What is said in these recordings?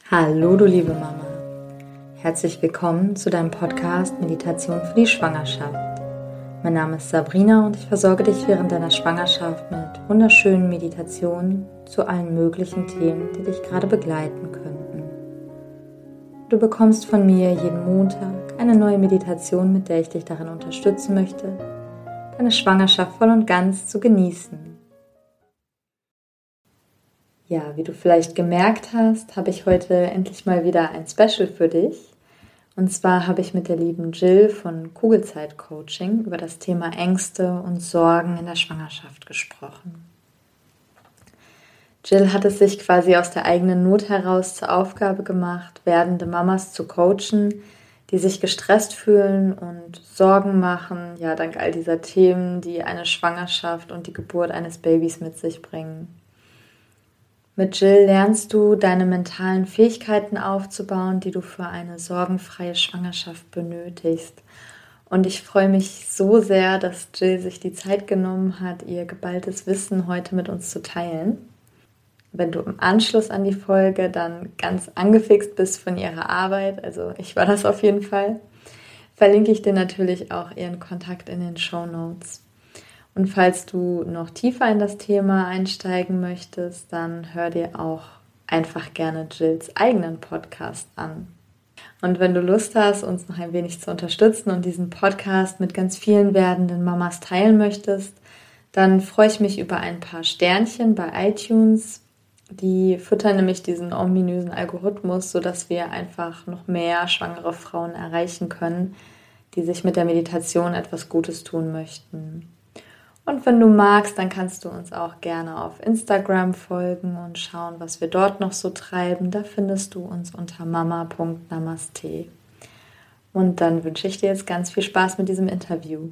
Hallo, du liebe Mama. Herzlich willkommen zu deinem Podcast Meditation für die Schwangerschaft. Mein Name ist Sabrina und ich versorge dich während deiner Schwangerschaft mit wunderschönen Meditationen zu allen möglichen Themen, die dich gerade begleiten könnten. Du bekommst von mir jeden Montag eine neue Meditation, mit der ich dich darin unterstützen möchte, deine Schwangerschaft voll und ganz zu genießen. Ja, wie du vielleicht gemerkt hast, habe ich heute endlich mal wieder ein Special für dich. Und zwar habe ich mit der lieben Jill von Kugelzeit Coaching über das Thema Ängste und Sorgen in der Schwangerschaft gesprochen. Jill hat es sich quasi aus der eigenen Not heraus zur Aufgabe gemacht, werdende Mamas zu coachen, die sich gestresst fühlen und Sorgen machen, ja, dank all dieser Themen, die eine Schwangerschaft und die Geburt eines Babys mit sich bringen. Mit Jill lernst du, deine mentalen Fähigkeiten aufzubauen, die du für eine sorgenfreie Schwangerschaft benötigst. Und ich freue mich so sehr, dass Jill sich die Zeit genommen hat, ihr geballtes Wissen heute mit uns zu teilen. Wenn du im Anschluss an die Folge dann ganz angefixt bist von ihrer Arbeit, also ich war das auf jeden Fall, verlinke ich dir natürlich auch ihren Kontakt in den Shownotes. Und falls du noch tiefer in das Thema einsteigen möchtest, dann hör dir auch einfach gerne Jills eigenen Podcast an. Und wenn du Lust hast, uns noch ein wenig zu unterstützen und diesen Podcast mit ganz vielen werdenden Mamas teilen möchtest, dann freue ich mich über ein paar Sternchen bei iTunes. Die füttern nämlich diesen ominösen Algorithmus, sodass wir einfach noch mehr schwangere Frauen erreichen können, die sich mit der Meditation etwas Gutes tun möchten. Und wenn du magst, dann kannst du uns auch gerne auf Instagram folgen und schauen, was wir dort noch so treiben. Da findest du uns unter mama.namaste. Und dann wünsche ich dir jetzt ganz viel Spaß mit diesem Interview.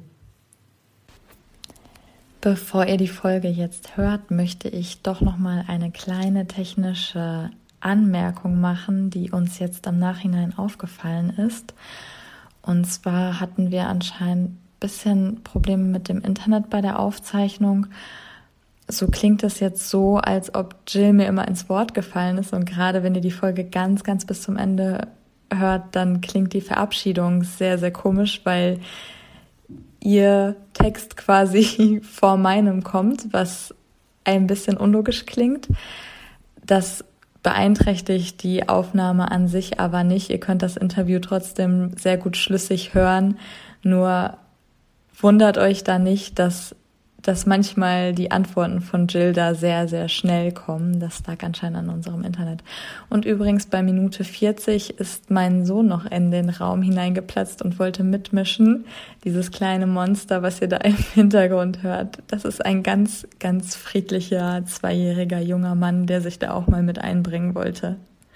Bevor ihr die Folge jetzt hört, möchte ich doch nochmal eine kleine technische Anmerkung machen, die uns jetzt im Nachhinein aufgefallen ist. Und zwar hatten wir anscheinend bisschen Probleme mit dem Internet bei der Aufzeichnung. So klingt es jetzt so, als ob Jill mir immer ins Wort gefallen ist, und gerade wenn ihr die Folge ganz, ganz bis zum Ende hört, dann klingt die Verabschiedung sehr, sehr komisch, weil ihr Text quasi vor meinem kommt, was ein bisschen unlogisch klingt. Das beeinträchtigt die Aufnahme an sich aber nicht. Ihr könnt das Interview trotzdem sehr gut schlüssig hören, nur wundert euch da nicht, dass manchmal die Antworten von Jill da sehr, sehr schnell kommen. Das lag anscheinend an unserem Internet. Und übrigens bei Minute 40 ist mein Sohn noch in den Raum hineingeplatzt und wollte mitmischen. Dieses kleine Monster, was ihr da im Hintergrund hört, das ist ein ganz, ganz friedlicher, 2-jähriger junger Mann, der sich da auch mal mit einbringen wollte.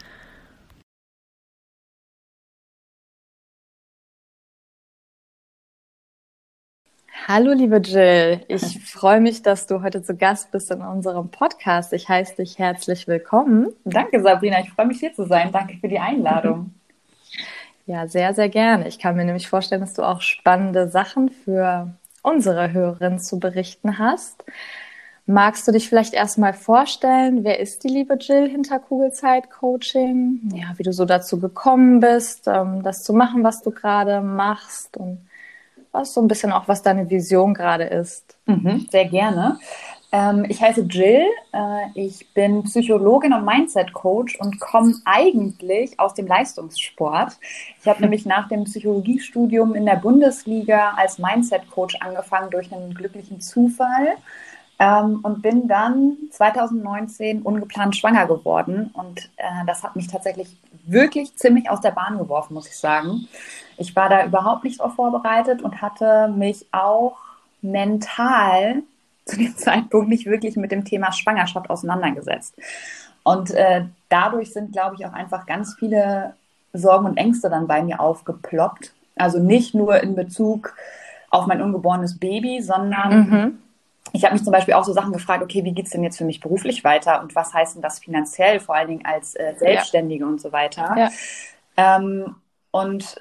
Hallo, liebe Jill. Ich freue mich, dass du heute zu Gast bist in unserem Podcast. Ich heiße dich herzlich willkommen. Danke, Sabrina. Ich freue mich, hier zu sein. Danke für die Einladung. Ja, sehr, sehr gerne. Ich kann mir nämlich vorstellen, dass du auch spannende Sachen für unsere Hörerinnen zu berichten hast. Magst du dich vielleicht erstmal vorstellen, wer ist die liebe Jill hinter Kugelzeit Coaching? Ja, wie du so dazu gekommen bist, das zu machen, was du gerade machst, und was so ein bisschen auch, was deine Vision gerade ist. Sehr gerne. Ich heiße Jill, ich bin Psychologin und Mindset-Coach und komme eigentlich aus dem Leistungssport. Ich habe nämlich nach dem Psychologiestudium in der Bundesliga als Mindset-Coach angefangen durch einen glücklichen Zufall und bin dann 2019 ungeplant schwanger geworden. Und das hat mich tatsächlich wirklich ziemlich aus der Bahn geworfen, muss ich sagen. Ich war da überhaupt nicht darauf vorbereitet und hatte mich auch mental zu dem Zeitpunkt nicht wirklich mit dem Thema Schwangerschaft auseinandergesetzt. Und dadurch sind, glaube ich, auch einfach ganz viele Sorgen und Ängste dann bei mir aufgeploppt. Also nicht nur in Bezug auf mein ungeborenes Baby, sondern ich habe mich zum Beispiel auch so Sachen gefragt, okay, wie geht es denn jetzt für mich beruflich weiter und was heißt denn das finanziell, vor allen Dingen als Selbstständige und so weiter. Ja. Und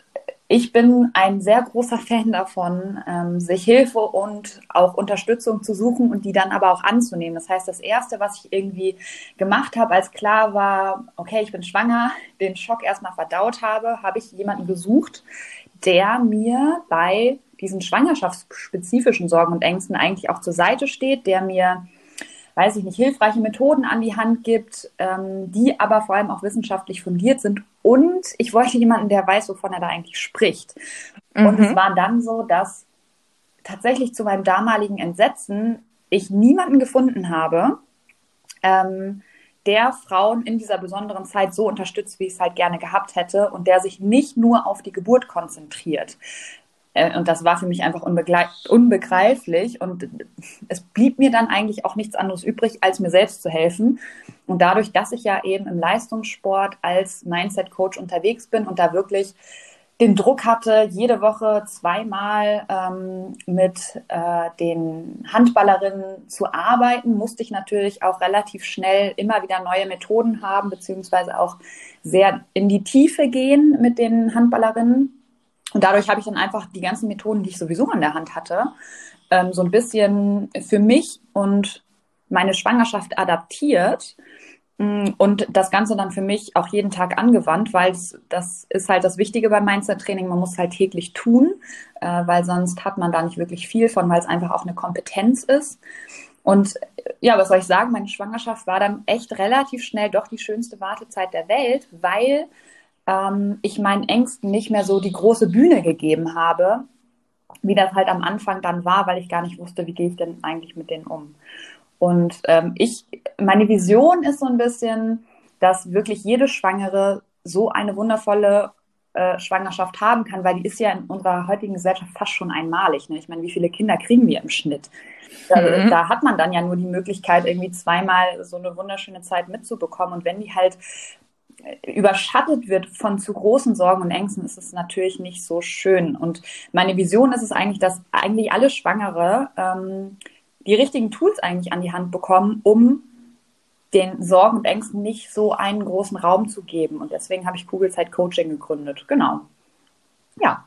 Ich bin ein sehr großer Fan davon, sich Hilfe und auch Unterstützung zu suchen und die dann aber auch anzunehmen. Das heißt, das Erste, was ich irgendwie gemacht habe, als klar war, okay, ich bin schwanger, den Schock erstmal verdaut habe ich jemanden gesucht, der mir bei diesen schwangerschaftsspezifischen Sorgen und Ängsten eigentlich auch zur Seite steht, der mir, weiß ich nicht, hilfreiche Methoden an die Hand gibt, die aber vor allem auch wissenschaftlich fundiert sind. Und ich wollte jemanden, der weiß, wovon er da eigentlich spricht. Und es war dann so, dass tatsächlich zu meinem damaligen Entsetzen ich niemanden gefunden habe, der Frauen in dieser besonderen Zeit so unterstützt, wie ich es halt gerne gehabt hätte und der sich nicht nur auf die Geburt konzentriert. Und das war für mich einfach unbegreiflich. Und es blieb mir dann eigentlich auch nichts anderes übrig, als mir selbst zu helfen. Und dadurch, dass ich ja eben im Leistungssport als Mindset-Coach unterwegs bin und da wirklich den Druck hatte, jede Woche 2-mal mit den Handballerinnen zu arbeiten, musste ich natürlich auch relativ schnell immer wieder neue Methoden haben, beziehungsweise auch sehr in die Tiefe gehen mit den Handballerinnen. Und dadurch habe ich dann einfach die ganzen Methoden, die ich sowieso an der Hand hatte, so ein bisschen für mich und meine Schwangerschaft adaptiert und das Ganze dann für mich auch jeden Tag angewandt, weil das ist halt das Wichtige beim Mindset-Training. Man muss es halt täglich tun, weil sonst hat man da nicht wirklich viel von, weil es einfach auch eine Kompetenz ist. Und ja, was soll ich sagen? Meine Schwangerschaft war dann echt relativ schnell doch die schönste Wartezeit der Welt, weil ich meinen Ängsten nicht mehr so die große Bühne gegeben habe, wie das halt am Anfang dann war, weil ich gar nicht wusste, wie gehe ich denn eigentlich mit denen um. Und meine Vision ist so ein bisschen, dass wirklich jede Schwangere so eine wundervolle Schwangerschaft haben kann, weil die ist ja in unserer heutigen Gesellschaft fast schon einmalig. Ne? Ich meine, wie viele Kinder kriegen wir im Schnitt? Da hat man dann ja nur die Möglichkeit, irgendwie 2-mal so eine wunderschöne Zeit mitzubekommen. Und wenn die halt überschattet wird von zu großen Sorgen und Ängsten, ist es natürlich nicht so schön. Und meine Vision ist es eigentlich, dass eigentlich alle Schwangere die richtigen Tools eigentlich an die Hand bekommen, um den Sorgen und Ängsten nicht so einen großen Raum zu geben. Und deswegen habe ich Kugelzeit Coaching gegründet. Genau. Ja.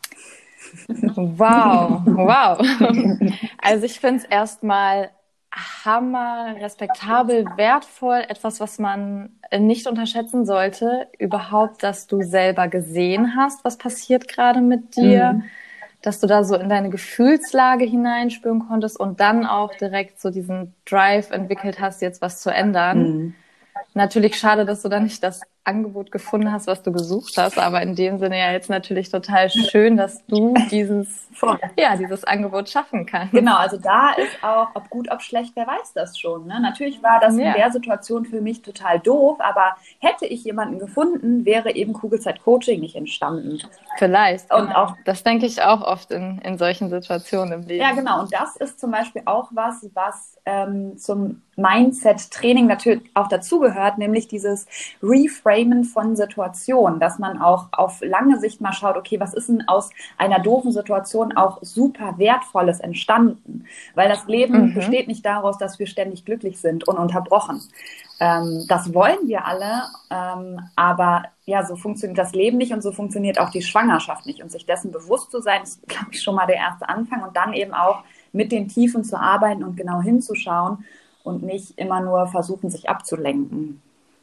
Wow, wow. Also ich finde es erstmal hammer, respektabel, wertvoll, etwas, was man nicht unterschätzen sollte, überhaupt, dass du selber gesehen hast, was passiert gerade mit dir, dass du da so in deine Gefühlslage hineinspüren konntest und dann auch direkt so diesen Drive entwickelt hast, jetzt was zu ändern. Natürlich schade, dass du da nicht das Angebot gefunden hast, was du gesucht hast, aber in dem Sinne ja jetzt natürlich total schön, dass du dieses Angebot schaffen kannst. Genau, also da ist auch, ob gut, ob schlecht, wer weiß das schon. Ne? Natürlich war das in der Situation für mich total doof, aber hätte ich jemanden gefunden, wäre eben Kugelzeit Coaching nicht entstanden. Vielleicht. Und genau. Auch das denke ich auch oft in solchen Situationen im Leben. Ja, genau. Und das ist zum Beispiel auch was zum Mindset-Training natürlich auch dazugehört, nämlich dieses Reframen von Situationen, dass man auch auf lange Sicht mal schaut, okay, was ist denn aus einer doofen Situation auch super Wertvolles entstanden? Weil das Leben besteht nicht daraus, dass wir ständig glücklich sind, ununterbrochen. Das wollen wir alle, aber ja, so funktioniert das Leben nicht und so funktioniert auch die Schwangerschaft nicht. Und sich dessen bewusst zu sein, ist, glaube ich, schon mal der erste Anfang und dann eben auch mit den Tiefen zu arbeiten und genau hinzuschauen und nicht immer nur versuchen, sich abzulenken.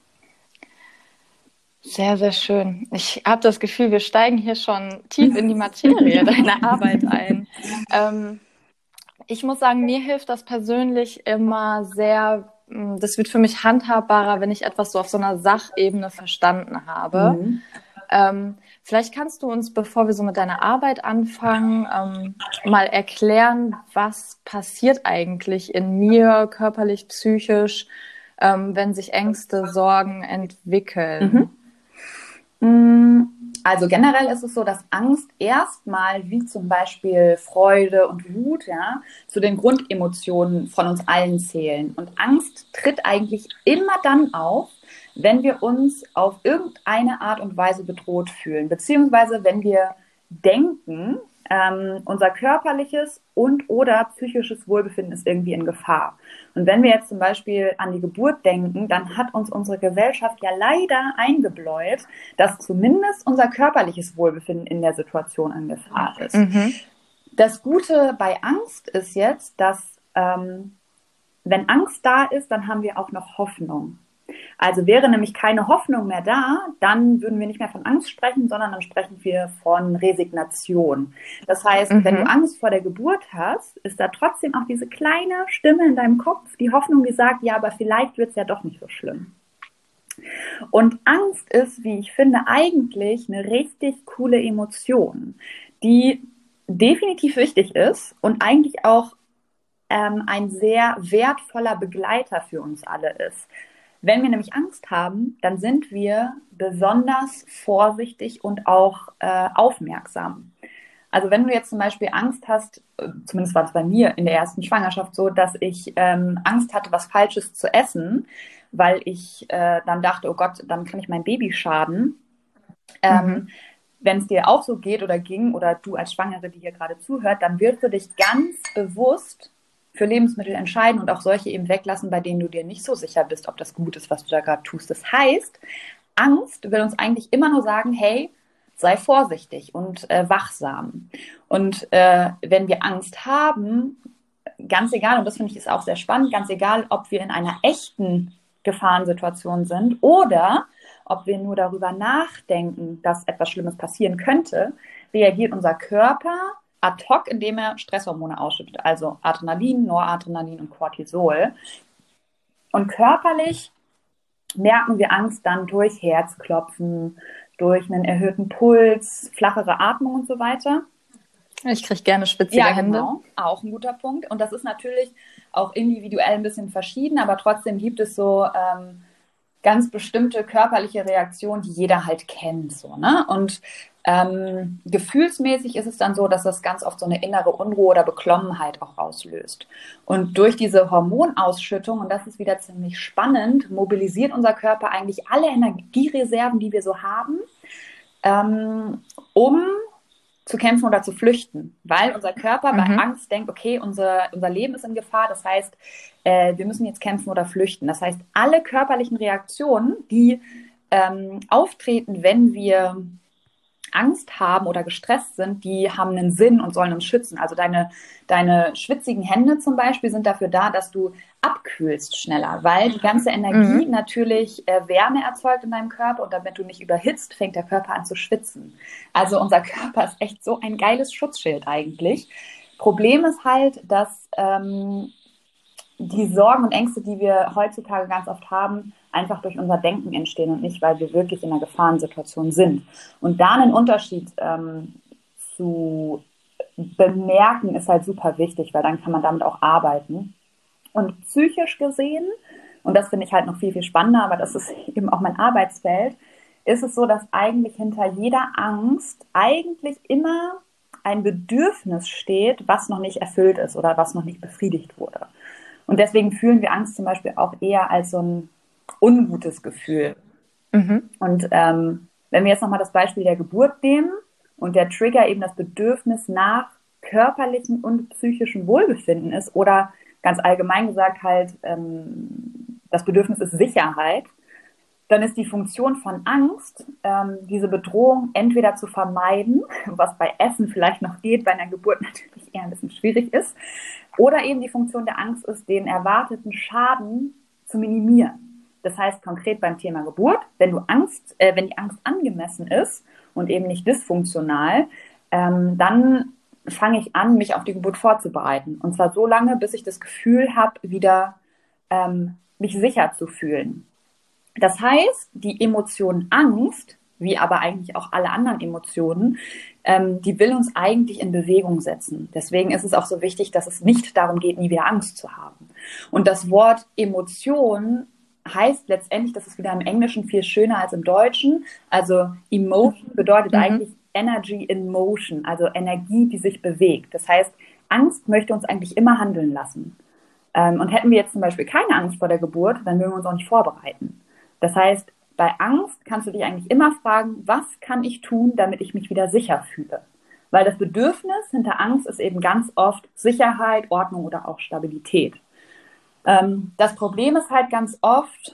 Sehr, sehr schön. Ich habe das Gefühl, wir steigen hier schon tief in die Materie deiner Arbeit ein. Ich muss sagen, mir hilft das persönlich immer sehr, das wird für mich handhabbarer, wenn ich etwas so auf so einer Sachebene verstanden habe. Vielleicht kannst du uns, bevor wir so mit deiner Arbeit anfangen, mal erklären, was passiert eigentlich in mir, körperlich, psychisch, wenn sich Ängste, Sorgen entwickeln. Also generell ist es so, dass Angst erstmal, wie zum Beispiel Freude und Wut, ja, zu den Grundemotionen von uns allen zählen. Und Angst tritt eigentlich immer dann auf, wenn wir uns auf irgendeine Art und Weise bedroht fühlen, beziehungsweise wenn wir denken, unser körperliches und oder psychisches Wohlbefinden ist irgendwie in Gefahr. Und wenn wir jetzt zum Beispiel an die Geburt denken, dann hat uns unsere Gesellschaft ja leider eingebläut, dass zumindest unser körperliches Wohlbefinden in der Situation in Gefahr ist. Das Gute bei Angst ist jetzt, dass wenn Angst da ist, dann haben wir auch noch Hoffnung. Also wäre nämlich keine Hoffnung mehr da, dann würden wir nicht mehr von Angst sprechen, sondern dann sprechen wir von Resignation. Das heißt, wenn du Angst vor der Geburt hast, ist da trotzdem auch diese kleine Stimme in deinem Kopf, die Hoffnung, die sagt, ja, aber vielleicht wird es ja doch nicht so schlimm. Und Angst ist, wie ich finde, eigentlich eine richtig coole Emotion, die definitiv wichtig ist und eigentlich auch ein sehr wertvoller Begleiter für uns alle ist. Wenn wir nämlich Angst haben, dann sind wir besonders vorsichtig und auch aufmerksam. Also wenn du jetzt zum Beispiel Angst hast, zumindest war es bei mir in der ersten Schwangerschaft so, dass ich Angst hatte, was Falsches zu essen, weil ich dann dachte, oh Gott, dann kann ich mein Baby schaden. Wenn es dir auch so geht oder ging oder du als Schwangere, die hier gerade zuhört, dann wirst du dich ganz bewusst für Lebensmittel entscheiden und auch solche eben weglassen, bei denen du dir nicht so sicher bist, ob das gut ist, was du da gerade tust. Das heißt, Angst will uns eigentlich immer nur sagen, hey, sei vorsichtig und wachsam. Und wenn wir Angst haben, ganz egal, und das finde ich ist auch sehr spannend, ganz egal, ob wir in einer echten Gefahrensituation sind oder ob wir nur darüber nachdenken, dass etwas Schlimmes passieren könnte, reagiert unser Körper ad hoc, indem er Stresshormone ausschüttet, also Adrenalin, Noradrenalin und Cortisol. Und körperlich merken wir Angst dann durch Herzklopfen, durch einen erhöhten Puls, flachere Atmung und so weiter. Ich kriege gerne schwitzige Hände. Ja, genau, auch ein guter Punkt. Und das ist natürlich auch individuell ein bisschen verschieden, aber trotzdem gibt es so ganz bestimmte körperliche Reaktionen, die jeder halt kennt. So, ne? Und gefühlsmäßig ist es dann so, dass das ganz oft so eine innere Unruhe oder Beklommenheit auch auslöst. Und durch diese Hormonausschüttung, und das ist wieder ziemlich spannend, mobilisiert unser Körper eigentlich alle Energiereserven, die wir so haben, um zu kämpfen oder zu flüchten, weil unser Körper bei Angst denkt, okay, unser Leben ist in Gefahr, das heißt, wir müssen jetzt kämpfen oder flüchten. Das heißt, alle körperlichen Reaktionen, die auftreten, wenn wir Angst haben oder gestresst sind, die haben einen Sinn und sollen uns schützen. Also deine schwitzigen Hände zum Beispiel sind dafür da, dass du abkühlst schneller, weil die ganze Energie natürlich Wärme erzeugt in deinem Körper und damit du nicht überhitzt, fängt der Körper an zu schwitzen. Also unser Körper ist echt so ein geiles Schutzschild eigentlich. Problem ist halt, dass die Sorgen und Ängste, die wir heutzutage ganz oft haben, einfach durch unser Denken entstehen und nicht, weil wir wirklich in einer Gefahrensituation sind. Und da einen Unterschied zu bemerken, ist halt super wichtig, weil dann kann man damit auch arbeiten. Und psychisch gesehen, und das finde ich halt noch viel, viel spannender, aber das ist eben auch mein Arbeitsfeld, ist es so, dass eigentlich hinter jeder Angst eigentlich immer ein Bedürfnis steht, was noch nicht erfüllt ist oder was noch nicht befriedigt wurde. Und deswegen fühlen wir Angst zum Beispiel auch eher als so ein ungutes Gefühl. Und wenn wir jetzt nochmal das Beispiel der Geburt nehmen und der Trigger eben das Bedürfnis nach körperlichem und psychischem Wohlbefinden ist oder ganz allgemein gesagt halt das Bedürfnis ist Sicherheit, dann ist die Funktion von Angst, diese Bedrohung entweder zu vermeiden, was bei Essen vielleicht noch geht, bei einer Geburt natürlich eher ein bisschen schwierig ist, oder eben die Funktion der Angst ist, den erwarteten Schaden zu minimieren. Das heißt konkret beim Thema Geburt, wenn die Angst angemessen ist und eben nicht dysfunktional, dann fange ich an, mich auf die Geburt vorzubereiten. Und zwar so lange, bis ich das Gefühl habe, wieder mich sicher zu fühlen. Das heißt, die Emotion Angst, wie aber eigentlich auch alle anderen Emotionen, die will uns eigentlich in Bewegung setzen. Deswegen ist es auch so wichtig, dass es nicht darum geht, nie wieder Angst zu haben. Und das Wort Emotion heißt letztendlich, das ist wieder im Englischen viel schöner als im Deutschen. Also Emotion bedeutet eigentlich Energy in Motion, also Energie, die sich bewegt. Das heißt, Angst möchte uns eigentlich immer handeln lassen. Und hätten wir jetzt zum Beispiel keine Angst vor der Geburt, dann würden wir uns auch nicht vorbereiten. Das heißt, bei Angst kannst du dich eigentlich immer fragen, was kann ich tun, damit ich mich wieder sicher fühle? Weil das Bedürfnis hinter Angst ist eben ganz oft Sicherheit, Ordnung oder auch Stabilität. Das Problem ist halt ganz oft,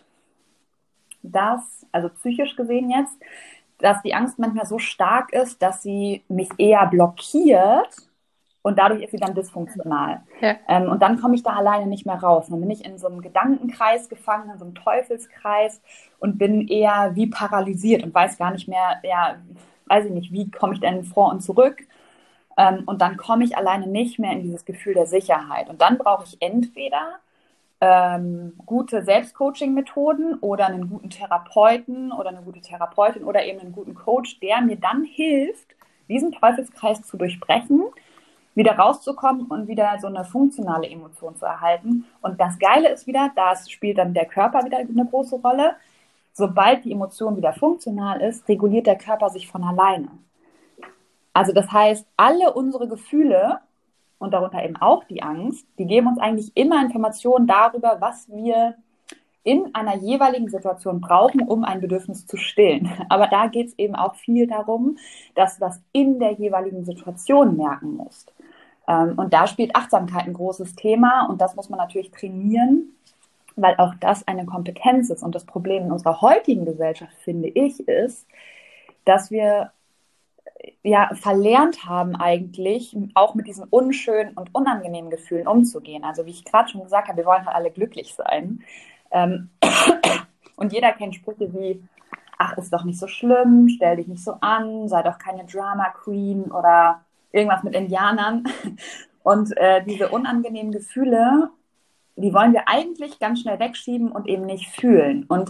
also psychisch gesehen jetzt, dass die Angst manchmal so stark ist, dass sie mich eher blockiert und dadurch ist sie dann dysfunktional. Ja. Und dann komme ich da alleine nicht mehr raus. Dann bin ich in so einem Gedankenkreis gefangen, in so einem Teufelskreis und bin eher wie paralysiert und weiß gar nicht mehr, weiß ich nicht, wie komme ich denn vor und zurück? Und dann komme ich alleine nicht mehr in dieses Gefühl der Sicherheit. Und dann brauche ich entweder gute Selbstcoaching-Methoden oder einen guten Therapeuten oder eine gute Therapeutin oder eben einen guten Coach, der mir dann hilft, diesen Teufelskreis zu durchbrechen, wieder rauszukommen und wieder so eine funktionale Emotion zu erhalten. Und das Geile ist wieder, da spielt dann der Körper wieder eine große Rolle. Sobald die Emotion wieder funktional ist, reguliert der Körper sich von alleine. Also das heißt, alle unsere Gefühle und darunter eben auch die Angst, die geben uns eigentlich immer Informationen darüber, was wir in einer jeweiligen Situation brauchen, um ein Bedürfnis zu stillen. Aber da geht es eben auch viel darum, dass du das in der jeweiligen Situation merken musst. Und da spielt Achtsamkeit ein großes Thema und das muss man natürlich trainieren, weil auch das eine Kompetenz ist. Und das Problem in unserer heutigen Gesellschaft, finde ich, ist, dass wir verlernt haben eigentlich, auch mit diesen unschönen und unangenehmen Gefühlen umzugehen. Also wie ich gerade schon gesagt habe, wir wollen halt alle glücklich sein. Und jeder kennt Sprüche wie, ach, ist doch nicht so schlimm, stell dich nicht so an, sei doch keine Drama Queen oder irgendwas mit Indianern. Und diese unangenehmen Gefühle, die wollen wir eigentlich ganz schnell wegschieben und eben nicht fühlen. Und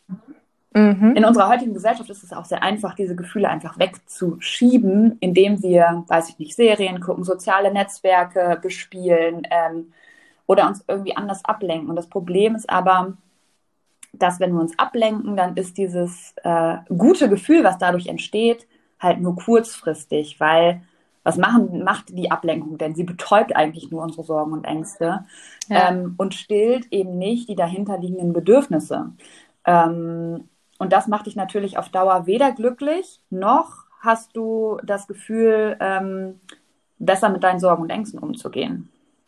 in unserer heutigen Gesellschaft ist es auch sehr einfach, diese Gefühle einfach wegzuschieben, indem wir, weiß ich nicht, Serien gucken, soziale Netzwerke bespielen oder uns irgendwie anders ablenken. Und das Problem ist aber, dass wenn wir uns ablenken, dann ist dieses gute Gefühl, was dadurch entsteht, halt nur kurzfristig, weil was macht die Ablenkung denn? Sie betäubt eigentlich nur unsere Sorgen und Ängste und stillt eben nicht die dahinterliegenden Bedürfnisse. Und das macht dich natürlich auf Dauer weder glücklich, noch hast du das Gefühl, besser mit deinen Sorgen und Ängsten umzugehen.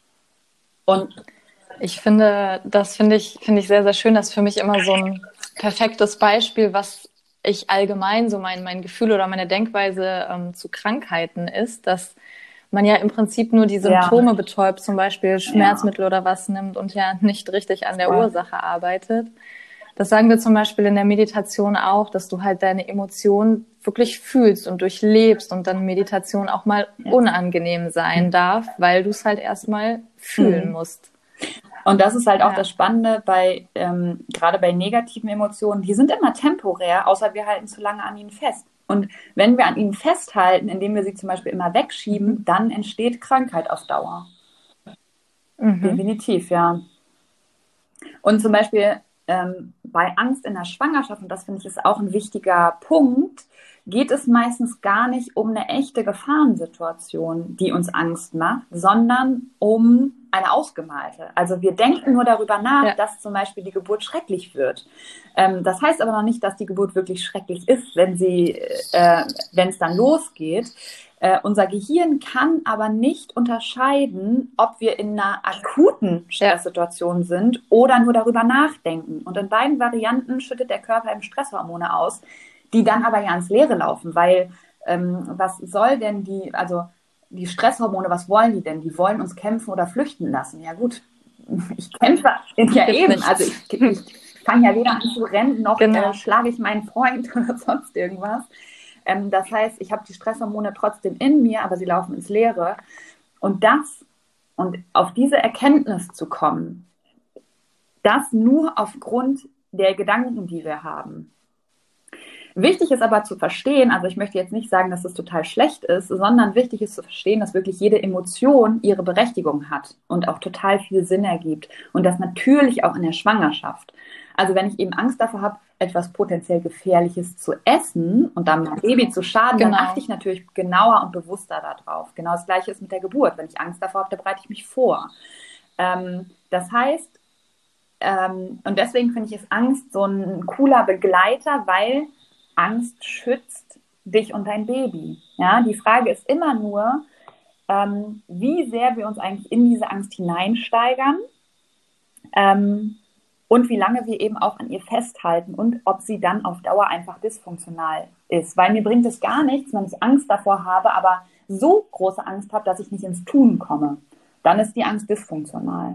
Und das finde ich sehr, sehr schön. Das ist für mich immer so ein perfektes Beispiel, was ich allgemein so mein Gefühl oder meine Denkweise zu Krankheiten ist, dass man ja im Prinzip nur die Symptome betäubt, zum Beispiel Schmerzmittel oder was nimmt und ja nicht richtig an der Ursache arbeitet. Das sagen wir zum Beispiel in der Meditation auch, dass du halt deine Emotionen wirklich fühlst und durchlebst und dann Meditation auch mal unangenehm sein darf, weil du es halt erstmal fühlen musst. Und das ist halt auch das Spannende bei, gerade bei negativen Emotionen, die sind immer temporär, außer wir halten zu lange an ihnen fest. Und wenn wir an ihnen festhalten, indem wir sie zum Beispiel immer wegschieben, dann entsteht Krankheit auf Dauer. Definitiv, ja. Und zum Beispiel bei Angst in der Schwangerschaft, und das finde ich ist auch ein wichtiger Punkt, geht es meistens gar nicht um eine echte Gefahrensituation, die uns Angst macht, sondern um eine ausgemalte. Also wir denken nur darüber nach, dass zum Beispiel die Geburt schrecklich wird. Das heißt aber noch nicht, dass die Geburt wirklich schrecklich ist, wenn es dann losgeht. Unser Gehirn kann aber nicht unterscheiden, ob wir in einer akuten Stresssituation sind oder nur darüber nachdenken. Und in beiden Varianten schüttet der Körper eben Stresshormone aus, die dann aber ja ins Leere laufen, weil was soll denn die Stresshormone, was wollen die denn? Die wollen uns kämpfen oder flüchten lassen. Ja gut, ich kämpfe ja eben, also ich fange ja weder an zu rennen, noch schlage ich meinen Freund oder sonst irgendwas. Das heißt, ich habe die Stresshormone trotzdem in mir, aber sie laufen ins Leere. Und auf diese Erkenntnis zu kommen, das nur aufgrund der Gedanken, die wir haben. Wichtig ist aber zu verstehen, also ich möchte jetzt nicht sagen, dass das total schlecht ist, sondern wichtig ist zu verstehen, dass wirklich jede Emotion ihre Berechtigung hat und auch total viel Sinn ergibt. Und das natürlich auch in der Schwangerschaft. Also wenn ich eben Angst davor habe, etwas potenziell Gefährliches zu essen und dann meinem Baby zu schaden, dann achte ich natürlich genauer und bewusster darauf. Genau das Gleiche ist mit der Geburt. Wenn ich Angst davor habe, dann bereite ich mich vor. Das heißt, und deswegen finde ich, ist Angst so ein cooler Begleiter, weil Angst schützt dich und dein Baby. Ja, die Frage ist immer nur, wie sehr wir uns eigentlich in diese Angst hineinsteigern, und wie lange wir eben auch an ihr festhalten und ob sie dann auf Dauer einfach dysfunktional ist. Weil mir bringt es gar nichts, wenn ich Angst davor habe, aber so große Angst habe, dass ich nicht ins Tun komme. Dann ist die Angst dysfunktional.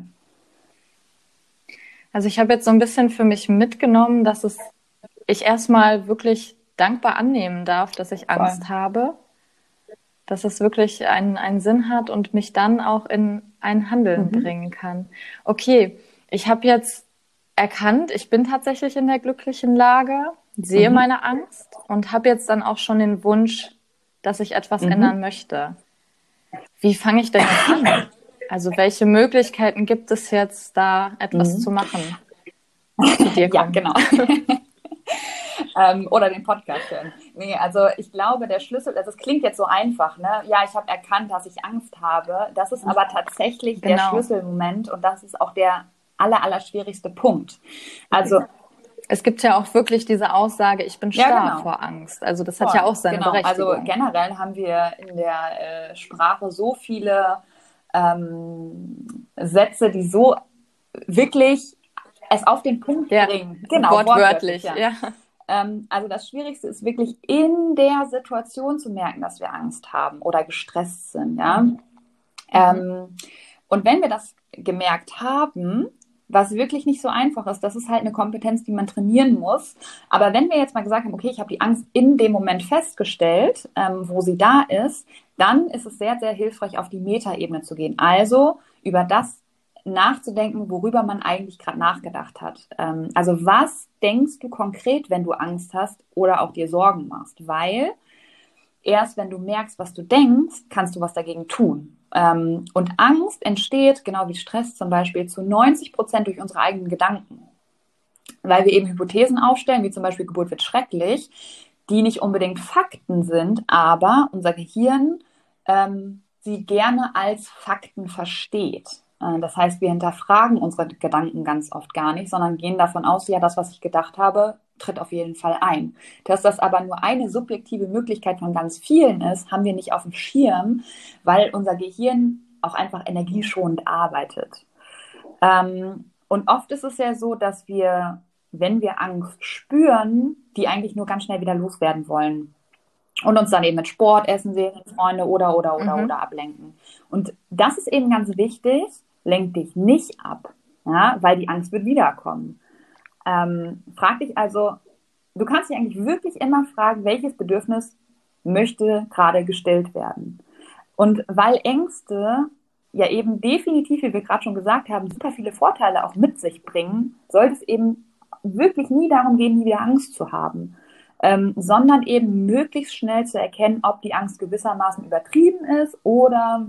Also ich habe jetzt so ein bisschen für mich mitgenommen, dass ich erstmal wirklich dankbar annehmen darf, dass ich Angst habe, dass es wirklich einen Sinn hat und mich dann auch in ein Handeln bringen kann. Okay, ich habe jetzt erkannt, ich bin tatsächlich in der glücklichen Lage, sehe meine Angst und habe jetzt dann auch schon den Wunsch, dass ich etwas ändern möchte. Wie fange ich denn jetzt an? Also welche Möglichkeiten gibt es jetzt, da etwas zu machen? Zu dir kommen. Ja, genau. Oder den Podcast hören. Nee, also ich glaube, der Schlüssel, also es klingt jetzt so einfach, ne? Ja, ich habe erkannt, dass ich Angst habe. Das ist aber tatsächlich der Schlüsselmoment und das ist auch der allerschwierigste Punkt. Also es gibt ja auch wirklich diese Aussage, ich bin starr vor Angst. Also das hat ja auch seine Berechtigung. Also generell haben wir in der Sprache so viele Sätze, die so wirklich es auf den Punkt bringen. Genau, wortwörtlich. Ja. Also das Schwierigste ist wirklich in der Situation zu merken, dass wir Angst haben oder gestresst sind. Ja? Und wenn wir das gemerkt haben, was wirklich nicht so einfach ist, das ist halt eine Kompetenz, die man trainieren muss. Aber wenn wir jetzt mal gesagt haben, okay, ich habe die Angst in dem Moment festgestellt, wo sie da ist, dann ist es sehr, sehr hilfreich, auf die Metaebene zu gehen. Also über das nachzudenken, worüber man eigentlich gerade nachgedacht hat. Also was denkst du konkret, wenn du Angst hast oder auch dir Sorgen machst? Weil erst wenn du merkst, was du denkst, kannst du was dagegen tun. Und Angst entsteht, genau wie Stress zum Beispiel, zu 90% durch unsere eigenen Gedanken. Weil wir eben Hypothesen aufstellen, wie zum Beispiel Geburt wird schrecklich, die nicht unbedingt Fakten sind, aber unser Gehirn sie gerne als Fakten versteht. Das heißt, wir hinterfragen unsere Gedanken ganz oft gar nicht, sondern gehen davon aus, ja, das, was ich gedacht habe, tritt auf jeden Fall ein. Dass das aber nur eine subjektive Möglichkeit von ganz vielen ist, haben wir nicht auf dem Schirm, weil unser Gehirn auch einfach energieschonend arbeitet. Und oft ist es ja so, dass wir, wenn wir Angst spüren, die eigentlich nur ganz schnell wieder loswerden wollen. Und uns dann eben mit Sport, Essen, Serien, Freunde oder ablenken. Und das ist eben ganz wichtig, lenk dich nicht ab, ja, weil die Angst wird wiederkommen. Frag dich also, du kannst dich eigentlich wirklich immer fragen, welches Bedürfnis möchte gerade gestillt werden. Und weil Ängste ja eben definitiv, wie wir gerade schon gesagt haben, super viele Vorteile auch mit sich bringen, sollte es eben wirklich nie darum gehen, nie wieder Angst zu haben. Sondern eben möglichst schnell zu erkennen, ob die Angst gewissermaßen übertrieben ist oder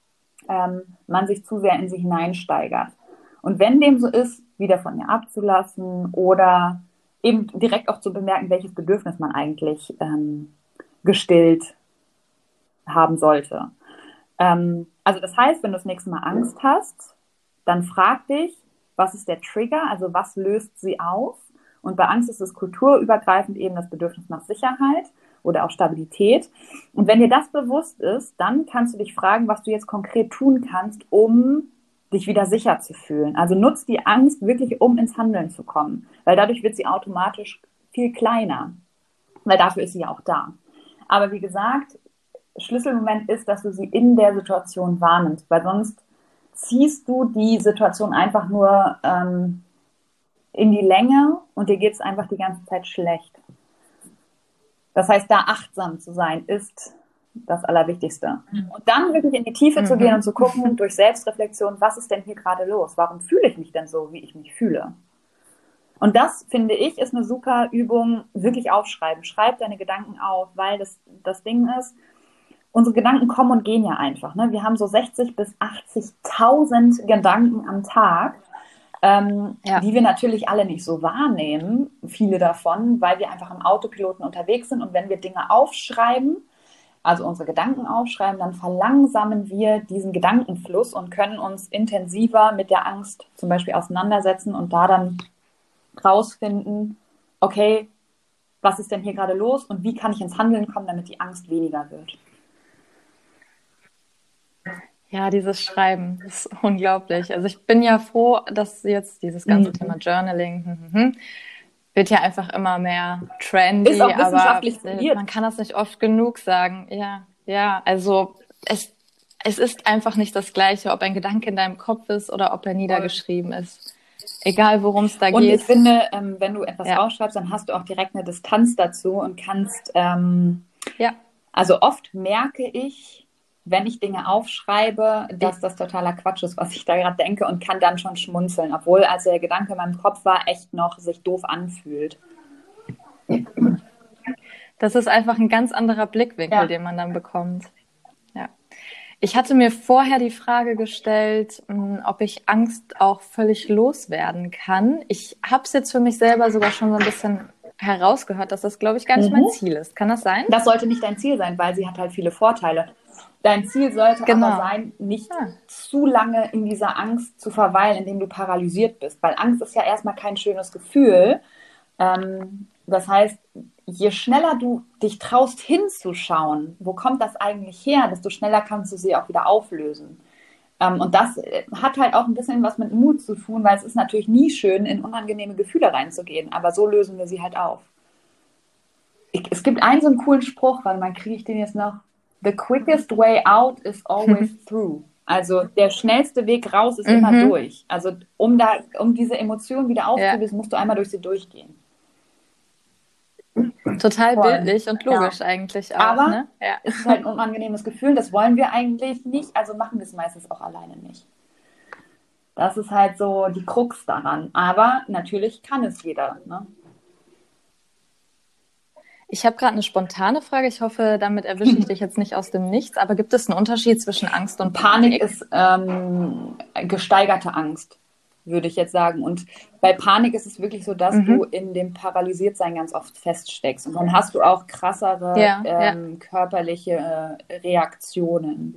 man sich zu sehr in sie hineinsteigert. Und wenn dem so ist, wieder von ihr abzulassen oder eben direkt auch zu bemerken, welches Bedürfnis man eigentlich gestillt haben sollte. Also das heißt, wenn du das nächste Mal Angst hast, dann frag dich, was ist der Trigger, also was löst sie aus? Und bei Angst ist es kulturübergreifend eben das Bedürfnis nach Sicherheit oder auch Stabilität. Und wenn dir das bewusst ist, dann kannst du dich fragen, was du jetzt konkret tun kannst, um dich wieder sicher zu fühlen. Also nutz die Angst wirklich, um ins Handeln zu kommen, weil dadurch wird sie automatisch viel kleiner, weil dafür ist sie ja auch da. Aber wie gesagt, Schlüsselmoment ist, dass du sie in der Situation wahrnimmst, weil sonst ziehst du die Situation einfach nur in die Länge und dir geht es einfach die ganze Zeit schlecht. Das heißt, da achtsam zu sein, ist das Allerwichtigste. Und dann wirklich in die Tiefe zu gehen und zu gucken, durch Selbstreflexion, was ist denn hier gerade los? Warum fühle ich mich denn so, wie ich mich fühle? Und das, finde ich, ist eine super Übung, wirklich aufschreiben. Schreib deine Gedanken auf, weil das Ding ist, unsere Gedanken kommen und gehen ja einfach. Ne? Wir haben so 60.000 bis 80.000 Gedanken am Tag, die wir natürlich alle nicht so wahrnehmen, viele davon, weil wir einfach im Autopiloten unterwegs sind. Und wenn wir Dinge aufschreiben, also unsere Gedanken aufschreiben, dann verlangsamen wir diesen Gedankenfluss und können uns intensiver mit der Angst zum Beispiel auseinandersetzen und da dann rausfinden, okay, was ist denn hier gerade los und wie kann ich ins Handeln kommen, damit die Angst weniger wird. Ja, dieses Schreiben ist unglaublich. Also ich bin ja froh, dass jetzt dieses ganze Thema Journaling wird ja einfach immer mehr trendy, ist auch wissenschaftlich aber fundiert. man kann das nicht oft genug sagen. Ja, also es ist einfach nicht das Gleiche, ob ein Gedanke in deinem Kopf ist oder ob er niedergeschrieben ist. Egal, worum es da Und geht. ich finde, wenn du etwas aufschreibst, dann hast du auch direkt eine Distanz dazu und kannst, also oft merke ich, wenn ich Dinge aufschreibe, dass das totaler Quatsch ist, was ich da gerade denke und kann dann schon schmunzeln, obwohl also der Gedanke in meinem Kopf war, echt noch sich doof anfühlt. Das ist einfach ein ganz anderer Blickwinkel, den man dann bekommt. Ja. Ich hatte mir vorher die Frage gestellt, ob ich Angst auch völlig loswerden kann. Ich habe es jetzt für mich selber sogar schon so ein bisschen herausgehört, dass das, glaube ich, gar nicht mein Ziel ist. Kann das sein? Das sollte nicht dein Ziel sein, weil sie hat halt viele Vorteile. Dein Ziel sollte aber sein, nicht zu lange in dieser Angst zu verweilen, indem du paralysiert bist. Weil Angst ist ja erstmal kein schönes Gefühl. Das heißt, je schneller du dich traust hinzuschauen, wo kommt das eigentlich her, desto schneller kannst du sie auch wieder auflösen. Und das hat halt auch ein bisschen was mit Mut zu tun, weil es ist natürlich nie schön, in unangenehme Gefühle reinzugehen. Aber so lösen wir sie halt auf. Es gibt einen so einen coolen Spruch, warte mal, kriege ich den jetzt noch? The quickest way out is always through. Also der schnellste Weg raus ist immer durch. Also um diese Emotionen wieder aufzulösen, musst du einmal durch sie durchgehen. Total bildlich und logisch eigentlich auch. Aber ne? Es ist halt ein unangenehmes Gefühl, das wollen wir eigentlich nicht, also machen wir es meistens auch alleine nicht. Das ist halt so die Krux daran. Aber natürlich kann es jeder, ne? Ich habe gerade eine spontane Frage. Ich hoffe, damit erwische ich dich jetzt nicht aus dem Nichts. Aber gibt es einen Unterschied zwischen Angst und Panik? Panik ist gesteigerte Angst, würde ich jetzt sagen. Und bei Panik ist es wirklich so, dass du in dem Paralysiertsein ganz oft feststeckst. Und dann hast du auch krassere körperliche Reaktionen.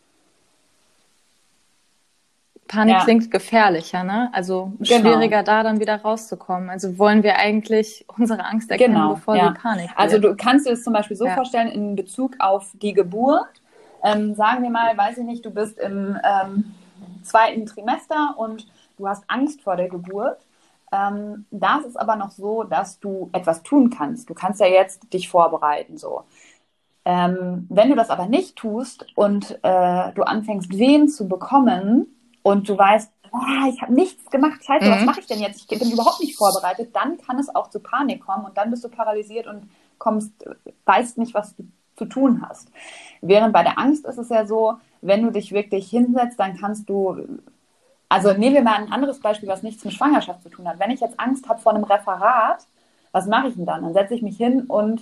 Panik klingt gefährlicher, ne? Also schwieriger da dann wieder rauszukommen. Also wollen wir eigentlich unsere Angst erkennen, bevor sie Panik wird. Also du kannst dir das zum Beispiel so vorstellen in Bezug auf die Geburt. Sagen wir mal, weiß ich nicht, du bist im 2. Trimester und du hast Angst vor der Geburt. Das ist aber noch so, dass du etwas tun kannst. Du kannst ja jetzt dich vorbereiten, so. Wenn du das aber nicht tust und du anfängst Wehen zu bekommen, und du weißt, ich habe nichts gemacht, scheiße, was mache ich denn jetzt? Ich bin überhaupt nicht vorbereitet. Dann kann es auch zu Panik kommen und dann bist du paralysiert und weißt nicht, was du zu tun hast. Während bei der Angst ist es ja so, wenn du dich wirklich hinsetzt, dann kannst du, also nehmen wir mal ein anderes Beispiel, was nichts mit Schwangerschaft zu tun hat. Wenn ich jetzt Angst habe vor einem Referat, was mache ich denn dann? Dann setze ich mich hin und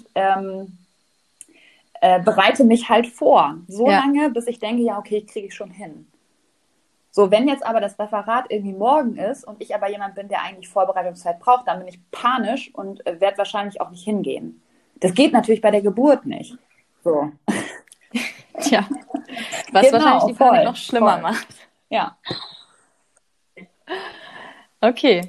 bereite mich halt vor. So lange, bis ich denke, okay, kriege ich schon hin. So, wenn jetzt aber das Referat irgendwie morgen ist und ich aber jemand bin, der eigentlich Vorbereitungszeit braucht, dann bin ich panisch und werde wahrscheinlich auch nicht hingehen. Das geht natürlich bei der Geburt nicht. So. Tja, was wahrscheinlich die Panik noch schlimmer macht. Ja. Okay.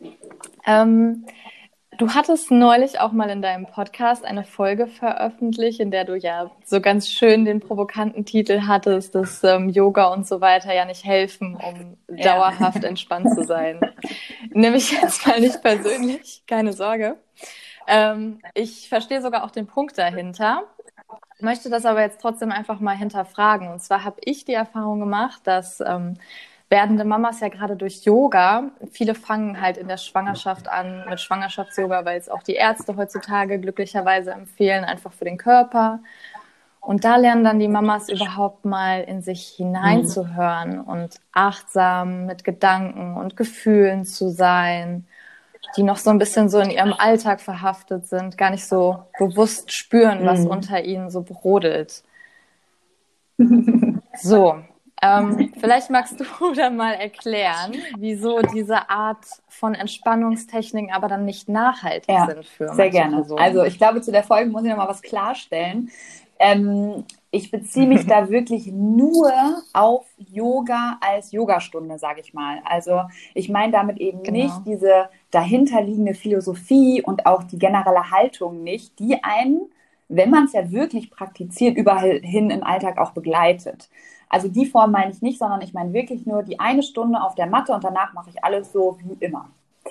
Du hattest neulich auch mal in deinem Podcast eine Folge veröffentlicht, in der du ja so ganz schön den provokanten Titel hattest, dass Yoga und so weiter ja nicht helfen, um dauerhaft entspannt zu sein. Nehme ich jetzt mal nicht persönlich, keine Sorge. Ich verstehe sogar auch den Punkt dahinter, möchte das aber jetzt trotzdem einfach mal hinterfragen. Und zwar habe ich die Erfahrung gemacht, dass werdende Mamas ja gerade durch Yoga, viele fangen halt in der Schwangerschaft an mit Schwangerschafts-Yoga, weil es auch die Ärzte heutzutage glücklicherweise empfehlen, einfach für den Körper. Und da lernen dann die Mamas überhaupt mal in sich hineinzuhören und achtsam mit Gedanken und Gefühlen zu sein, die noch so ein bisschen so in ihrem Alltag verhaftet sind, gar nicht so bewusst spüren, was unter ihnen so brodelt. So. Vielleicht magst du dann mal erklären, wieso diese Art von Entspannungstechniken aber dann nicht nachhaltig sind für sehr manche gerne. Personen. Also ich glaube, zu der Folge muss ich noch mal was klarstellen. Ich beziehe mich da wirklich nur auf Yoga als Yogastunde, sage ich mal. Also ich meine damit eben nicht diese dahinterliegende Philosophie und auch die generelle Haltung nicht, die einen, wenn man es ja wirklich praktiziert, überall hin im Alltag auch begleitet. Also die Form meine ich nicht, sondern ich meine wirklich nur die eine Stunde auf der Matte und danach mache ich alles so wie immer.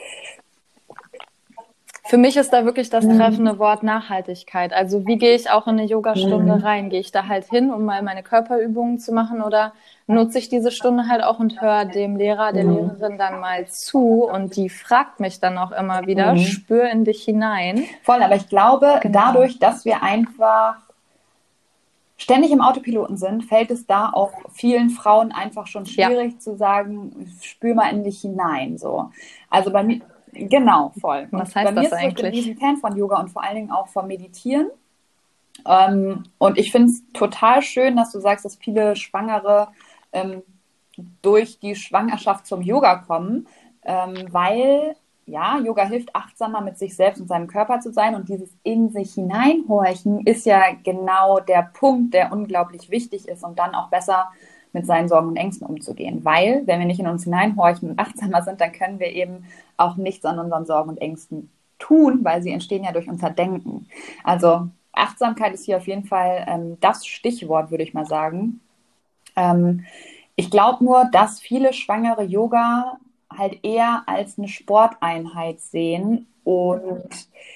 Für mich ist da wirklich das treffende Wort Nachhaltigkeit. Also wie gehe ich auch in eine Yogastunde rein? Gehe ich da halt hin, um mal meine Körperübungen zu machen, oder nutze ich diese Stunde halt auch und höre dem Lehrer, der Lehrerin dann mal zu, und die fragt mich dann auch immer wieder, spür in dich hinein. Voll, aber ich glaube, dadurch, dass wir einfach ständig im Autopiloten sind, fällt es da auch vielen Frauen einfach schon schwierig zu sagen, spür mal in dich hinein. So. Also bei mir, genau, voll. Was heißt bei mir das ist es so, ich bin ein eigentlich? riesen Fan von Yoga und vor allen Dingen auch vom Meditieren. Und ich finde es total schön, dass du sagst, dass viele Schwangere durch die Schwangerschaft zum Yoga kommen, weil ja, Yoga hilft, achtsamer mit sich selbst und seinem Körper zu sein. Und dieses in sich hineinhorchen ist ja genau der Punkt, der unglaublich wichtig ist, um dann auch besser mit seinen Sorgen und Ängsten umzugehen. Weil, wenn wir nicht in uns hineinhorchen und achtsamer sind, dann können wir eben auch nichts an unseren Sorgen und Ängsten tun, weil sie entstehen ja durch unser Denken. Also Achtsamkeit ist hier auf jeden Fall das Stichwort, würde ich mal sagen. Ich glaube nur, dass viele Schwangere Yoga halt eher als eine Sporteinheit sehen und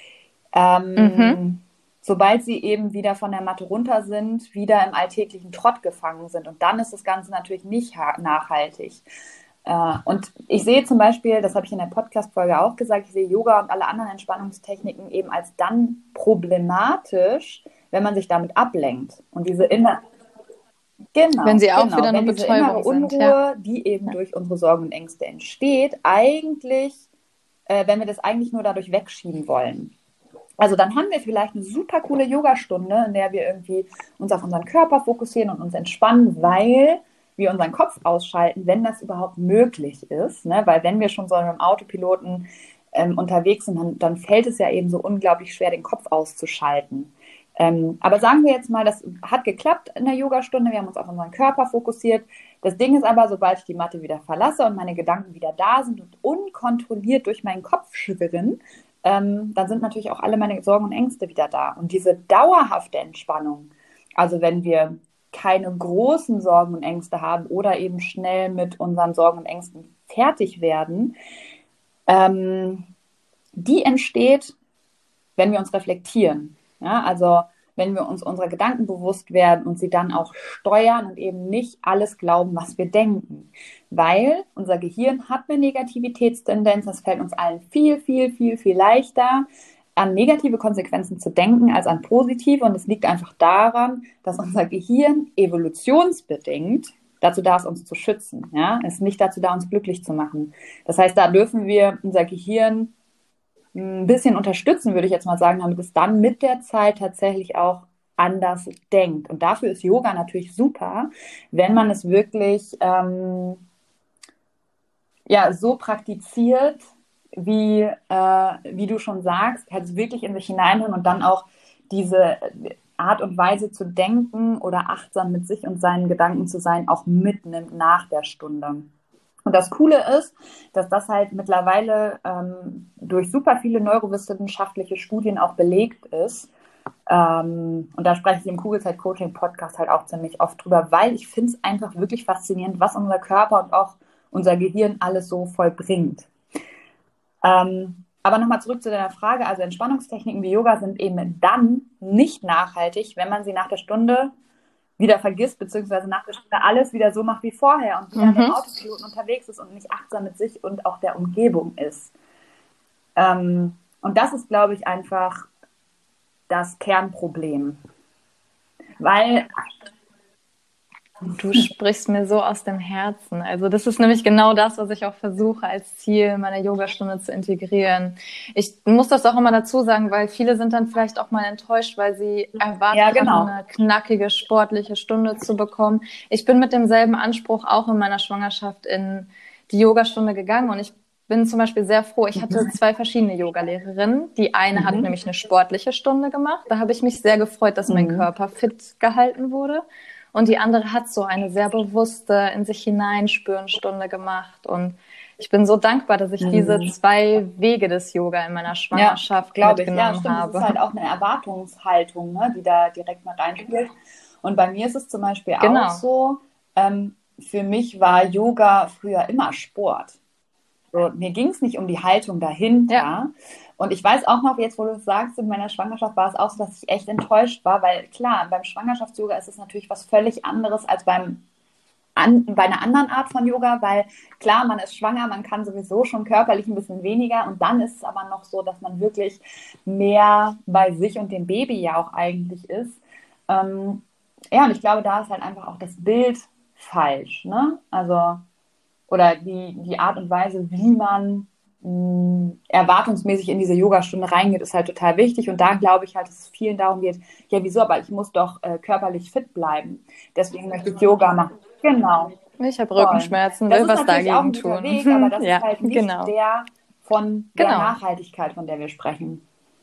sobald sie eben wieder von der Matte runter sind, wieder im alltäglichen Trott gefangen sind. Und dann ist das Ganze natürlich nicht nachhaltig. Und ich sehe zum Beispiel, das habe ich in der Podcast-Folge auch gesagt, ich sehe Yoga und alle anderen Entspannungstechniken eben als dann problematisch, wenn man sich damit ablenkt. Und diese Wenn sie auch wieder wenn eine diese innere Betäubung sind, Unruhe, die eben durch unsere Sorgen und Ängste entsteht, eigentlich, wenn wir das eigentlich nur dadurch wegschieben wollen. Also dann haben wir vielleicht eine super coole Yogastunde, in der wir irgendwie uns auf unseren Körper fokussieren und uns entspannen, weil wir unseren Kopf ausschalten, wenn das überhaupt möglich ist. Ne? Weil wenn wir schon so im Autopiloten unterwegs sind, dann fällt es ja eben so unglaublich schwer, den Kopf auszuschalten. Aber sagen wir jetzt mal, das hat geklappt in der Yogastunde, wir haben uns auf unseren Körper fokussiert. Das Ding ist aber, sobald ich die Matte wieder verlasse und meine Gedanken wieder da sind und unkontrolliert durch meinen Kopf schwirren, dann sind natürlich auch alle meine Sorgen und Ängste wieder da. Und diese dauerhafte Entspannung, also wenn wir keine großen Sorgen und Ängste haben oder eben schnell mit unseren Sorgen und Ängsten fertig werden, die entsteht, wenn wir uns reflektieren. Ja, also wenn wir uns unserer Gedanken bewusst werden und sie dann auch steuern und eben nicht alles glauben, was wir denken. Weil unser Gehirn hat eine Negativitätstendenz, das fällt uns allen viel, viel, viel, viel leichter, an negative Konsequenzen zu denken als an positive. Und es liegt einfach daran, dass unser Gehirn evolutionsbedingt dazu da ist, uns zu schützen. Ja? Es ist nicht dazu da, uns glücklich zu machen. Das heißt, da dürfen wir unser Gehirn ein bisschen unterstützen, würde ich jetzt mal sagen, damit es dann mit der Zeit tatsächlich auch anders denkt. Und dafür ist Yoga natürlich super, wenn man es wirklich ja, so praktiziert, wie du schon sagst, halt wirklich in sich hineinhören und dann auch diese Art und Weise zu denken oder achtsam mit sich und seinen Gedanken zu sein, auch mitnimmt nach der Stunde. Und das Coole ist, dass das halt mittlerweile durch super viele neurowissenschaftliche Studien auch belegt ist. Und da spreche ich im Kugelzeit-Coaching-Podcast halt auch ziemlich oft drüber, weil ich finde es einfach wirklich faszinierend, was unser Körper und auch unser Gehirn alles so vollbringt. Aber nochmal zurück zu deiner Frage. Also Entspannungstechniken wie Yoga sind eben dann nicht nachhaltig, wenn man sie nach der Stunde wieder vergisst, beziehungsweise nach der Stunde alles wieder so macht wie vorher und wieder im Autopiloten unterwegs ist und nicht achtsam mit sich und auch der Umgebung ist. Und das ist, glaube ich, einfach das Kernproblem. Weil Du sprichst mir so aus dem Herzen. Also das ist nämlich genau das, was ich auch versuche als Ziel meiner Yogastunde zu integrieren. Ich muss das auch immer dazu sagen, weil viele sind dann vielleicht auch mal enttäuscht, weil sie Ja, erwartet haben, genau. eine knackige sportliche Stunde zu bekommen. Ich bin mit demselben Anspruch auch in meiner Schwangerschaft in die Yogastunde gegangen und ich bin zum Beispiel sehr froh. Ich hatte 2 verschiedene Yogalehrerinnen. Die eine hat Mhm. nämlich eine sportliche Stunde gemacht. Da habe ich mich sehr gefreut, dass mein Mhm. Körper fit gehalten wurde. Und die andere hat so eine sehr bewusste in sich hineinspüren Stunde gemacht. Und ich bin so dankbar, dass ich diese Mhm. 2 Wege des Yoga in meiner Ja, Schwangerschaft glaube ich. Ja, mitgenommen stimmt. Es ist habe. halt auch eine Erwartungshaltung, ne, die da direkt mal reinspielt. Und bei mir ist es zum Beispiel auch Genau. so, für mich war Yoga früher immer Sport. So, mir ging es nicht um die Haltung Ja, dahinter. Und ich weiß auch noch, jetzt wo du es sagst, in meiner Schwangerschaft war es auch so, dass ich echt enttäuscht war, weil klar, beim Schwangerschafts-Yoga ist es natürlich was völlig anderes als bei einer anderen Art von Yoga, weil klar, man ist schwanger, man kann sowieso schon körperlich ein bisschen weniger und dann ist es aber noch so, dass man wirklich mehr bei sich und dem Baby ja auch eigentlich ist. Ähm, ja, und ich glaube, da ist halt einfach auch das Bild falsch, ne? Also, oder die Art und Weise, wie man erwartungsmäßig in diese Yogastunde reingeht, ist halt total wichtig. Und da glaube ich halt, dass es vielen darum geht, ja, wieso, aber ich muss doch körperlich fit bleiben. Deswegen möchte ich Yoga machen. Genau, ich habe voll. Rückenschmerzen, Das will ist was natürlich auch dagegen ein guter tun. Weg, aber das ist Ja, halt nicht genau. der von der Genau. Nachhaltigkeit, von der wir sprechen.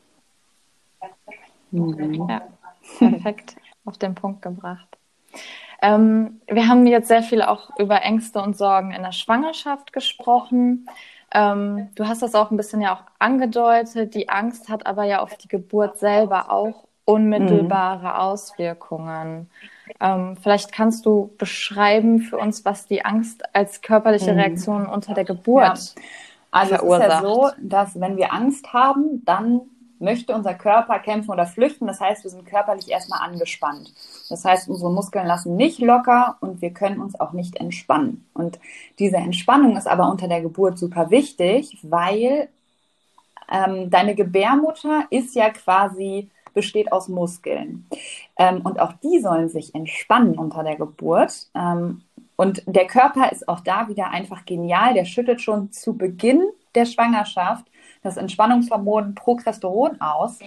Mhm. Ja, perfekt auf den Punkt gebracht. Wir haben jetzt sehr viel auch über Ängste und Sorgen in der Schwangerschaft gesprochen. Du hast das auch ein bisschen ja auch angedeutet. Die Angst hat aber ja auf die Geburt selber auch Mhm. unmittelbare Auswirkungen. Vielleicht kannst du beschreiben für uns, was die Angst als körperliche Mhm. Reaktion unter der Ja, Geburt also es ist ja so, verursacht. dass wenn wir Angst haben, dann möchte unser Körper kämpfen oder flüchten. Das heißt, wir sind körperlich erstmal angespannt. Das heißt, unsere Muskeln lassen nicht locker und wir können uns auch nicht entspannen. Und diese Entspannung ist aber unter der Geburt super wichtig, weil deine Gebärmutter ist ja quasi, besteht aus Muskeln. Und auch die sollen sich entspannen unter der Geburt. Und der Körper ist auch da wieder einfach genial. Der schüttet schon zu Beginn der Schwangerschaft das Entspannungshormon Progesteron aus.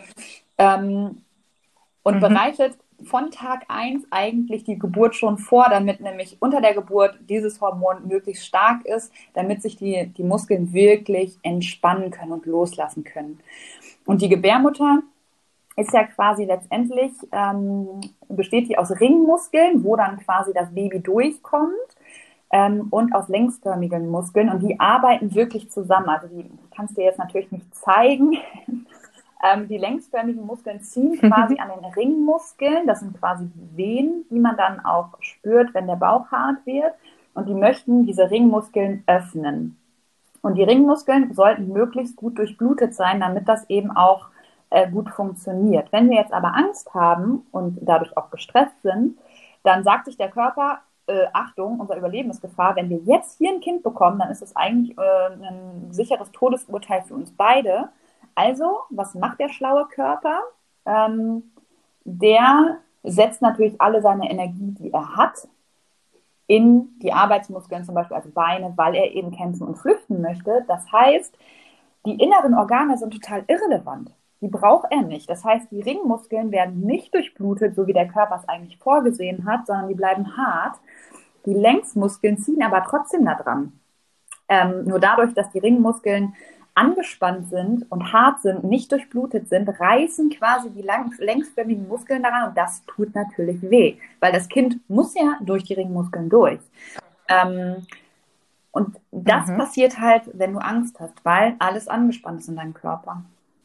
Und Mhm. bereitet von Tag 1 eigentlich die Geburt schon vor, damit nämlich unter der Geburt dieses Hormon möglichst stark ist, damit sich die Muskeln wirklich entspannen können und loslassen können. Und die Gebärmutter ist ja quasi letztendlich, besteht die aus Ringmuskeln, wo dann quasi das Baby durchkommt, und aus längsförmigen Muskeln und die arbeiten wirklich zusammen. Also die kannst du dir jetzt natürlich nicht zeigen, die längsförmigen Muskeln ziehen quasi an den Ringmuskeln. Das sind quasi Venen, die man dann auch spürt, wenn der Bauch hart wird. Und die möchten diese Ringmuskeln öffnen. Und die Ringmuskeln sollten möglichst gut durchblutet sein, damit das eben auch gut funktioniert. Wenn wir jetzt aber Angst haben und dadurch auch gestresst sind, dann sagt sich der Körper, Achtung, unser Überleben ist Gefahr. Wenn wir jetzt hier ein Kind bekommen, dann ist es eigentlich ein sicheres Todesurteil für uns beide. Also, was macht der schlaue Körper? Ähm, Der setzt natürlich alle seine Energie, die er hat, in die Arbeitsmuskeln, zum Beispiel also Beine, weil er eben kämpfen und flüchten möchte. Das heißt, die inneren Organe sind total irrelevant. Die braucht er nicht. Das heißt, die Ringmuskeln werden nicht durchblutet, so wie der Körper es eigentlich vorgesehen hat, sondern die bleiben hart. Die Längsmuskeln ziehen aber trotzdem da dran. Nur dadurch, dass die Ringmuskeln angespannt sind und hart sind, nicht durchblutet sind, reißen quasi die längsförmigen Muskeln daran und das tut natürlich weh, weil das Kind muss ja durch die Ringmuskeln durch. Ähm, und das Mhm. passiert halt, wenn du Angst hast, weil alles angespannt ist in deinem Körper.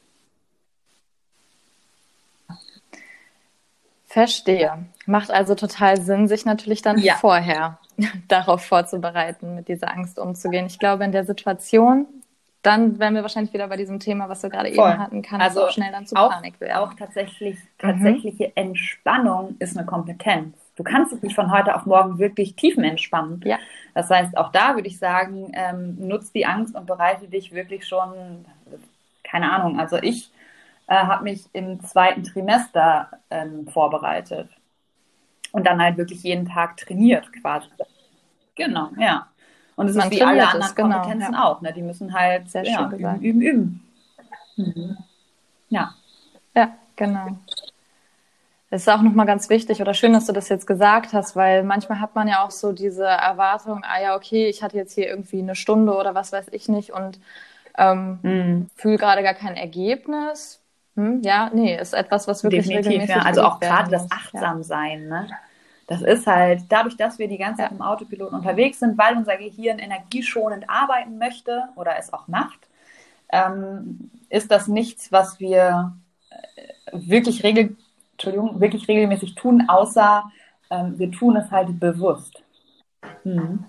Verstehe. Macht also total Sinn, sich natürlich dann Ja, vorher darauf vorzubereiten, mit dieser Angst umzugehen. Ich glaube, in der Situation, dann wären wir wahrscheinlich wieder bei diesem Thema, was wir gerade eben voll. hatten, kann es Also auch schnell dann zu auch, Panik auch werden. Mhm. tatsächliche Entspannung ist eine Kompetenz. Du kannst dich nicht von heute auf morgen wirklich tiefenentspannen. Ja. Das heißt, auch da würde ich sagen, nutz die Angst und bereite dich wirklich schon, keine Ahnung, also ich habe mich im zweiten Trimester vorbereitet. und dann halt wirklich jeden Tag trainiert quasi. Genau, ja. Und es Man ist wie alle trainiert anderen es, genau, Kompetenzen ja. auch, ne? Die müssen halt Sehr schön ja, üben, gesagt. üben, üben. Mhm. Ja. Ja, genau. Das ist auch nochmal ganz wichtig oder schön, dass du das jetzt gesagt hast, weil manchmal hat man ja auch so diese Erwartung, ah ja, okay, ich hatte jetzt hier irgendwie eine Stunde oder was weiß ich nicht und Mhm. fühle gerade gar kein Ergebnis. Ja, nee, ist etwas, was wirklich Definitiv, ja. regelmäßig Also auch geübt gerade werden das muss. Ja, Achtsamsein, ne? Das ist halt dadurch, dass wir die ganze Zeit ja, im Autopiloten unterwegs sind, weil unser Gehirn energieschonend arbeiten möchte oder es auch macht, ist das nichts, was wir wirklich, wirklich regelmäßig tun, außer wir tun es halt bewusst. Mhm.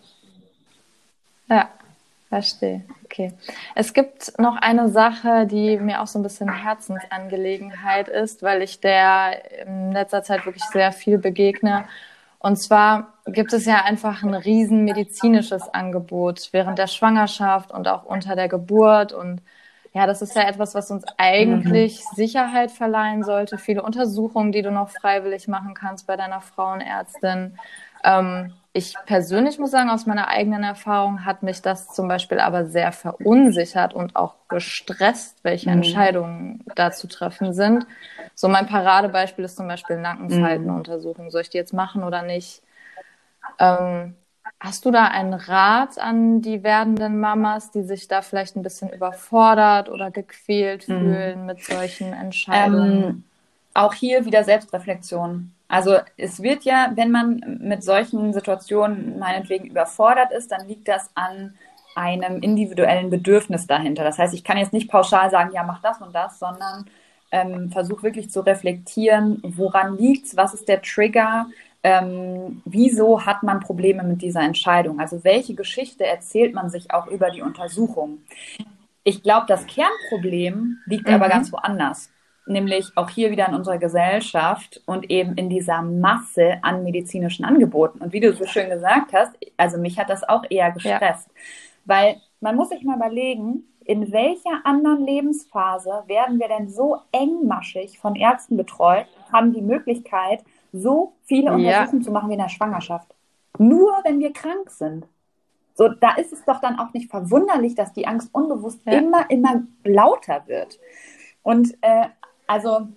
ja, verstehe. Okay. Es gibt noch eine Sache, die mir auch so ein bisschen Herzensangelegenheit ist, weil ich der in letzter Zeit wirklich sehr viel begegne. Und zwar gibt es ja einfach ein riesen medizinisches Angebot während der Schwangerschaft und auch unter der Geburt. Und ja, das ist ja etwas, was uns Mhm. eigentlich Sicherheit verleihen sollte. Viele Untersuchungen, die du noch freiwillig machen kannst bei deiner Frauenärztin. Ich persönlich muss sagen, aus meiner eigenen Erfahrung hat mich das zum Beispiel aber sehr verunsichert und auch gestresst, welche Mhm. Entscheidungen da zu treffen sind. So mein Paradebeispiel ist zum Beispiel Mhm. Nackenfaltenuntersuchung. Soll ich die jetzt machen oder nicht? Ähm, Hast du da einen Rat an die werdenden Mamas, die sich da vielleicht ein bisschen überfordert oder gequält Mhm. fühlen mit solchen Entscheidungen? Ähm, Auch hier wieder Selbstreflexion. Also es wird ja, wenn man mit solchen Situationen meinetwegen überfordert ist, dann liegt das an einem individuellen Bedürfnis dahinter. Das heißt, ich kann jetzt nicht pauschal sagen, ja, mach das und das, sondern versuche wirklich zu reflektieren, woran liegt's, was ist der Trigger, wieso hat man Probleme mit dieser Entscheidung? Also welche Geschichte erzählt man sich auch über die Untersuchung? Ich glaube, das Kernproblem liegt aber ganz Mhm. woanders, nämlich auch hier wieder in unserer Gesellschaft und eben in dieser Masse an medizinischen Angeboten. Und wie du so schön gesagt hast, also mich hat das auch eher Ja, gestresst, weil man muss sich mal überlegen, in welcher anderen Lebensphase werden wir denn so engmaschig von Ärzten betreut, haben die Möglichkeit, so viele ja, Untersuchungen zu machen wie in der Schwangerschaft. Nur wenn wir krank sind. So, da ist es doch dann auch nicht verwunderlich, dass die Angst unbewusst ja. immer lauter wird. Und also,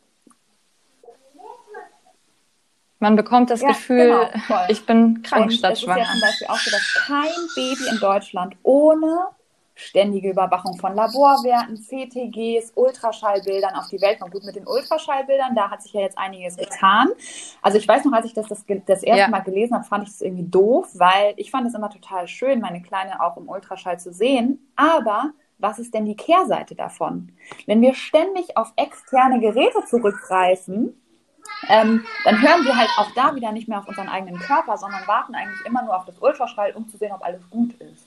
Man bekommt das ja, Gefühl, genau, voll. ich bin krank Und statt es ist ja schwanger. zum Beispiel auch so, dass kein Baby in Deutschland ohne ständige Überwachung von Laborwerten, CTGs, Ultraschallbildern auf die Welt kommt. Gut, mit den Ultraschallbildern, da hat sich ja jetzt einiges getan. Also ich weiß noch, als ich das erste Ja, Mal gelesen habe, fand ich es irgendwie doof, weil ich fand es immer total schön, meine Kleine auch im Ultraschall zu sehen. Aber was ist denn die Kehrseite davon? Wenn wir ständig auf externe Geräte zurückgreifen, dann hören wir halt auch da wieder nicht mehr auf unseren eigenen Körper, sondern warten eigentlich immer nur auf das Ultraschall, um zu sehen, ob alles gut ist.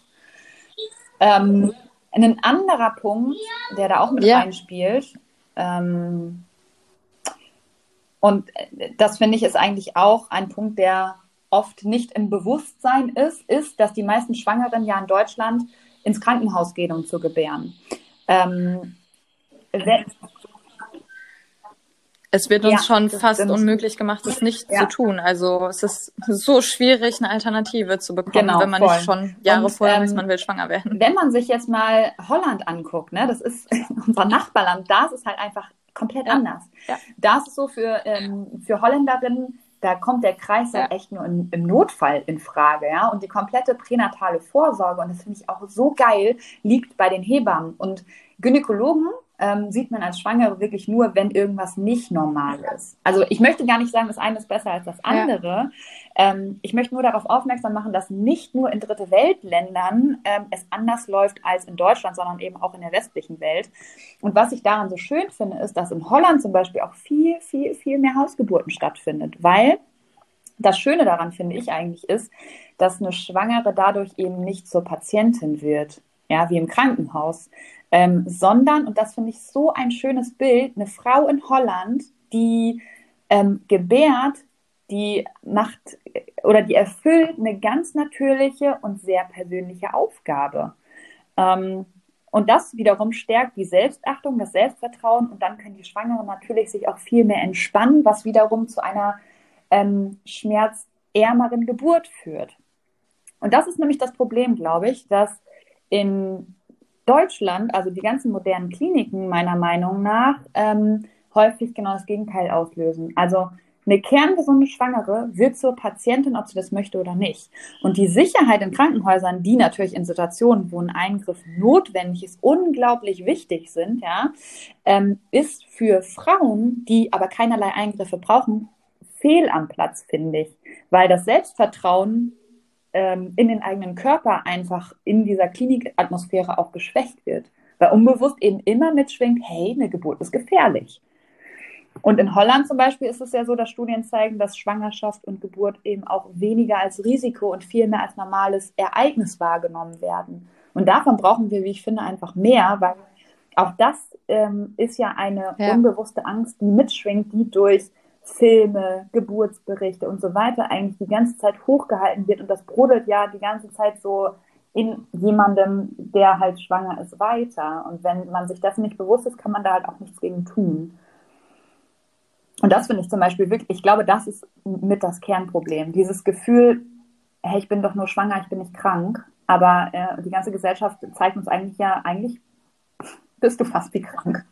Ein anderer Punkt, der da auch mit ja, reinspielt, ähm, und das finde ich ist eigentlich auch ein Punkt, der oft nicht im Bewusstsein ist, dass die meisten Schwangeren ja in Deutschland ins Krankenhaus gehen, um zu gebären. Ähm, es wird uns ja, schon das fast stimmt. unmöglich gemacht, es nicht zu Ja, tun. Also es ist so schwierig, eine Alternative zu bekommen, genau, wenn man nicht voll. schon Jahre Und vorher weiß, man will schwanger werden. wenn man sich jetzt mal Holland anguckt, ne, das ist unser Nachbarland, da ist es halt einfach komplett Ja, anders. ja, Da ist es so für Holländerinnen, da kommt der Kreißsaal ja, echt nur im Notfall in Frage, ja. Und die komplette pränatale Vorsorge, und das finde ich auch so geil, liegt bei den Hebammen. Und Gynäkologen sieht man als Schwangere wirklich nur, wenn irgendwas nicht normal ist. Also ich möchte gar nicht sagen, das eine ist besser als das ja, andere. Ich möchte nur darauf aufmerksam machen, dass nicht nur in Dritte Weltländern es anders läuft als in Deutschland, sondern eben auch in der westlichen Welt. Und was ich daran so schön finde, ist, dass in Holland zum Beispiel auch viel mehr Hausgeburten stattfindet, weil das Schöne daran, finde ich eigentlich, ist, dass eine Schwangere dadurch eben nicht zur Patientin wird, ja, wie im Krankenhaus, sondern, und das finde ich so ein schönes Bild, eine Frau in Holland, die gebärt, die macht oder die erfüllt eine ganz natürliche und sehr persönliche Aufgabe. Ähm, und das wiederum stärkt die Selbstachtung, das Selbstvertrauen, und dann können die Schwangeren natürlich sich auch viel mehr entspannen, was wiederum zu einer schmerzärmeren Geburt führt. Und das ist nämlich das Problem, glaube ich, dass in Deutschland, also die ganzen modernen Kliniken meiner Meinung nach, häufig genau das Gegenteil auslösen. Also eine kerngesunde Schwangere wird zur Patientin, ob sie das möchte oder nicht. Und die Sicherheit in Krankenhäusern, die natürlich in Situationen, wo ein Eingriff notwendig ist, unglaublich wichtig sind, ja, ist für Frauen, die aber keinerlei Eingriffe brauchen, fehl am Platz, finde ich. Weil das Selbstvertrauen in den eigenen Körper einfach in dieser Klinikatmosphäre auch geschwächt wird. Weil unbewusst eben immer mitschwingt, hey, eine Geburt ist gefährlich. Und in Holland zum Beispiel ist es ja so, dass Studien zeigen, dass Schwangerschaft und Geburt eben auch weniger als Risiko und viel mehr als normales Ereignis wahrgenommen werden. Und davon brauchen wir, wie ich finde, einfach mehr, weil auch das ist ja eine unbewusste Angst, die mitschwingt, die durch Filme, Geburtsberichte und so weiter eigentlich die ganze Zeit hochgehalten wird. Und das brodelt ja die ganze Zeit so in jemandem, der halt schwanger ist, weiter. Und wenn man sich dessen nicht bewusst ist, kann man da halt auch nichts gegen tun. Und das finde ich zum Beispiel wirklich, ich glaube, das ist mit das Kernproblem. Dieses Gefühl, hey, ich bin doch nur schwanger, ich bin nicht krank. Aber die ganze Gesellschaft zeigt uns eigentlich bist du fast wie krank.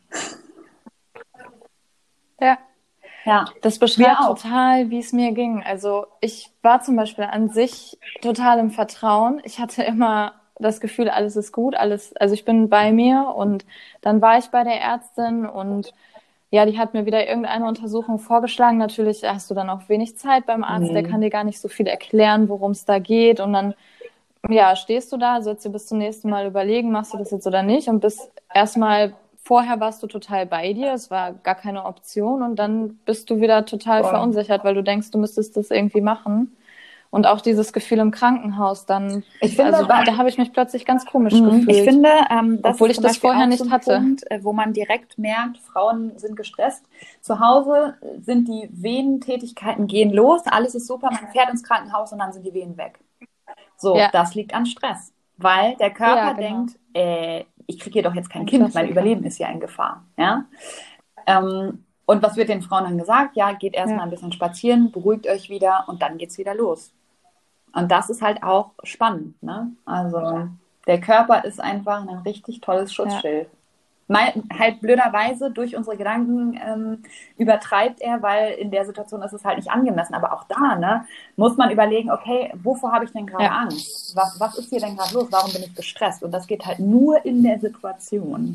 Ja, das beschreibt total, wie es mir ging. Also ich war zum Beispiel an sich total im Vertrauen. Ich hatte immer das Gefühl, alles ist gut, also ich bin bei mir und dann war ich bei der Ärztin und ja, die hat mir wieder irgendeine Untersuchung vorgeschlagen. Natürlich hast du dann auch wenig Zeit beim Arzt, der kann dir gar nicht so viel erklären, worum es da geht und dann ja, stehst du da, sollst dir bis zum nächsten Mal überlegen, machst du das jetzt oder nicht und bist erstmal vorher warst du total bei dir, es war gar keine Option und dann bist du wieder total verunsichert, weil du denkst, du müsstest das irgendwie machen. Und auch dieses Gefühl im Krankenhaus dann, da habe ich mich plötzlich ganz komisch gefühlt. Ich finde, obwohl ich das vorher nicht hatte. Punkt, wo man direkt merkt, Frauen sind gestresst. Zu Hause sind die Venentätigkeiten gehen los, alles ist super, man fährt ins Krankenhaus und dann sind die Venen weg. So, das liegt an Stress, weil der Körper denkt, ich kriege hier doch jetzt kein Kind, mein Überleben ist ja in Gefahr. Ja? Und was wird den Frauen dann gesagt? Ja, geht erstmal ein bisschen spazieren, beruhigt euch wieder und dann geht's wieder los. Und das ist halt auch spannend. Ne? Also der Körper ist einfach ein richtig tolles Schutzschild. Halt blöderweise durch unsere Gedanken übertreibt er, weil in der Situation ist es halt nicht angemessen. Aber auch da muss man überlegen, okay, wovor habe ich denn gerade Angst? Was ist hier denn gerade los? Warum bin ich gestresst? Und das geht halt nur in der Situation.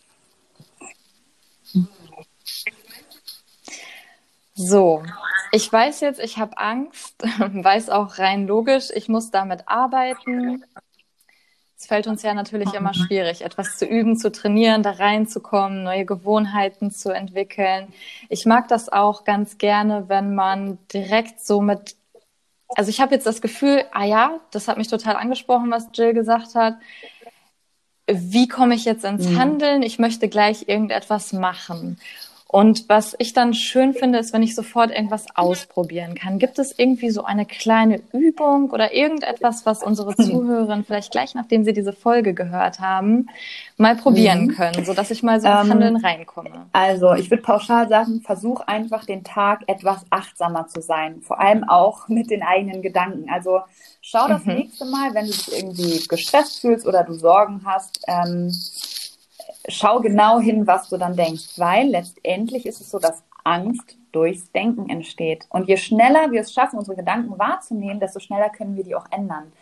So, ich weiß jetzt, ich habe Angst, weiß auch rein logisch, ich muss damit arbeiten. Es fällt uns ja natürlich immer schwierig, etwas zu üben, zu trainieren, da reinzukommen, neue Gewohnheiten zu entwickeln. Ich mag das auch ganz gerne, wenn man direkt so also ich habe jetzt das Gefühl, das hat mich total angesprochen, was Jill gesagt hat. Wie komme ich jetzt ins Handeln? Ich möchte gleich irgendetwas machen. Und was ich dann schön finde, ist, wenn ich sofort irgendwas ausprobieren kann. Gibt es irgendwie so eine kleine Übung oder irgendetwas, was unsere Zuhörerinnen vielleicht gleich, nachdem sie diese Folge gehört haben, mal probieren können, sodass ich mal so ins Handeln reinkomme? Also ich würde pauschal sagen, versuch einfach den Tag etwas achtsamer zu sein. Vor allem auch mit den eigenen Gedanken. Also schau das nächste Mal, wenn du dich irgendwie gestresst fühlst oder du Sorgen hast, schau genau hin, was du dann denkst, weil letztendlich ist es so, dass Angst durchs Denken entsteht. Und je schneller wir es schaffen, unsere Gedanken wahrzunehmen, desto schneller können wir die auch ändern.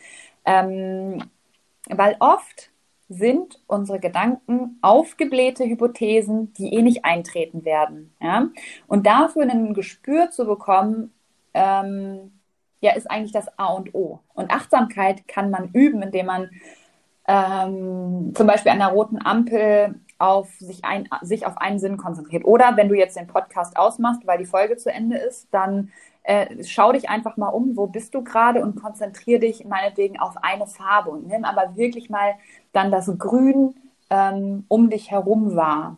Weil oft sind unsere Gedanken aufgeblähte Hypothesen, die eh nicht eintreten werden. Ja? Und dafür ein Gespür zu bekommen, ist eigentlich das A und O. Und Achtsamkeit kann man üben, indem man zum Beispiel an einer roten Ampel sich auf einen Sinn konzentriert. Oder wenn du jetzt den Podcast ausmachst, weil die Folge zu Ende ist, dann schau dich einfach mal um, wo bist du gerade und konzentriere dich meinetwegen auf eine Farbe und nimm aber wirklich mal dann das Grün um dich herum wahr.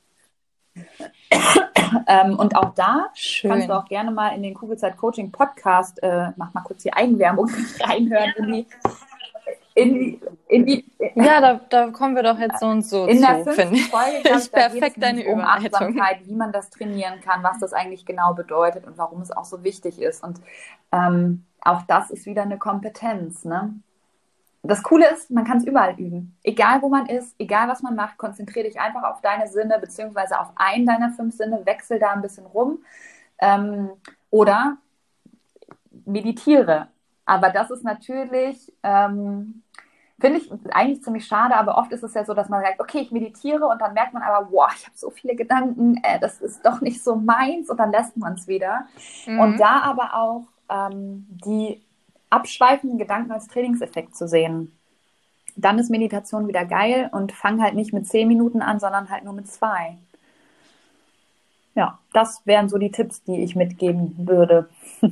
Und auch da kannst du auch gerne mal in den Kugelzeit Coaching Podcast, mach mal kurz die Eigenwerbung reinhören, Ja, da kommen wir doch jetzt so und so in der zu, finde 5. Folge, glaube ich. da geht Perfekt es deine nämlich um Überleitung. Achtsamkeit, wie man das trainieren kann, was das eigentlich genau bedeutet und warum es auch so wichtig ist. Und auch das ist wieder eine Kompetenz, ne? Das Coole ist, man kann es überall üben. Egal, wo man ist, egal, was man macht, konzentriere dich einfach auf deine Sinne, beziehungsweise auf einen deiner 5 Sinne, wechsel da ein bisschen rum. Oder meditiere. Aber das ist natürlich, finde ich eigentlich ziemlich schade, aber oft ist es ja so, dass man sagt, okay, ich meditiere und dann merkt man aber, wow, ich habe so viele Gedanken, das ist doch nicht so meins und dann lässt man es wieder. Und da aber auch die abschweifenden Gedanken als Trainingseffekt zu sehen. Dann ist Meditation wieder geil und fang halt nicht mit 10 Minuten an, sondern halt nur mit 2. Ja, das wären so die Tipps, die ich mitgeben würde.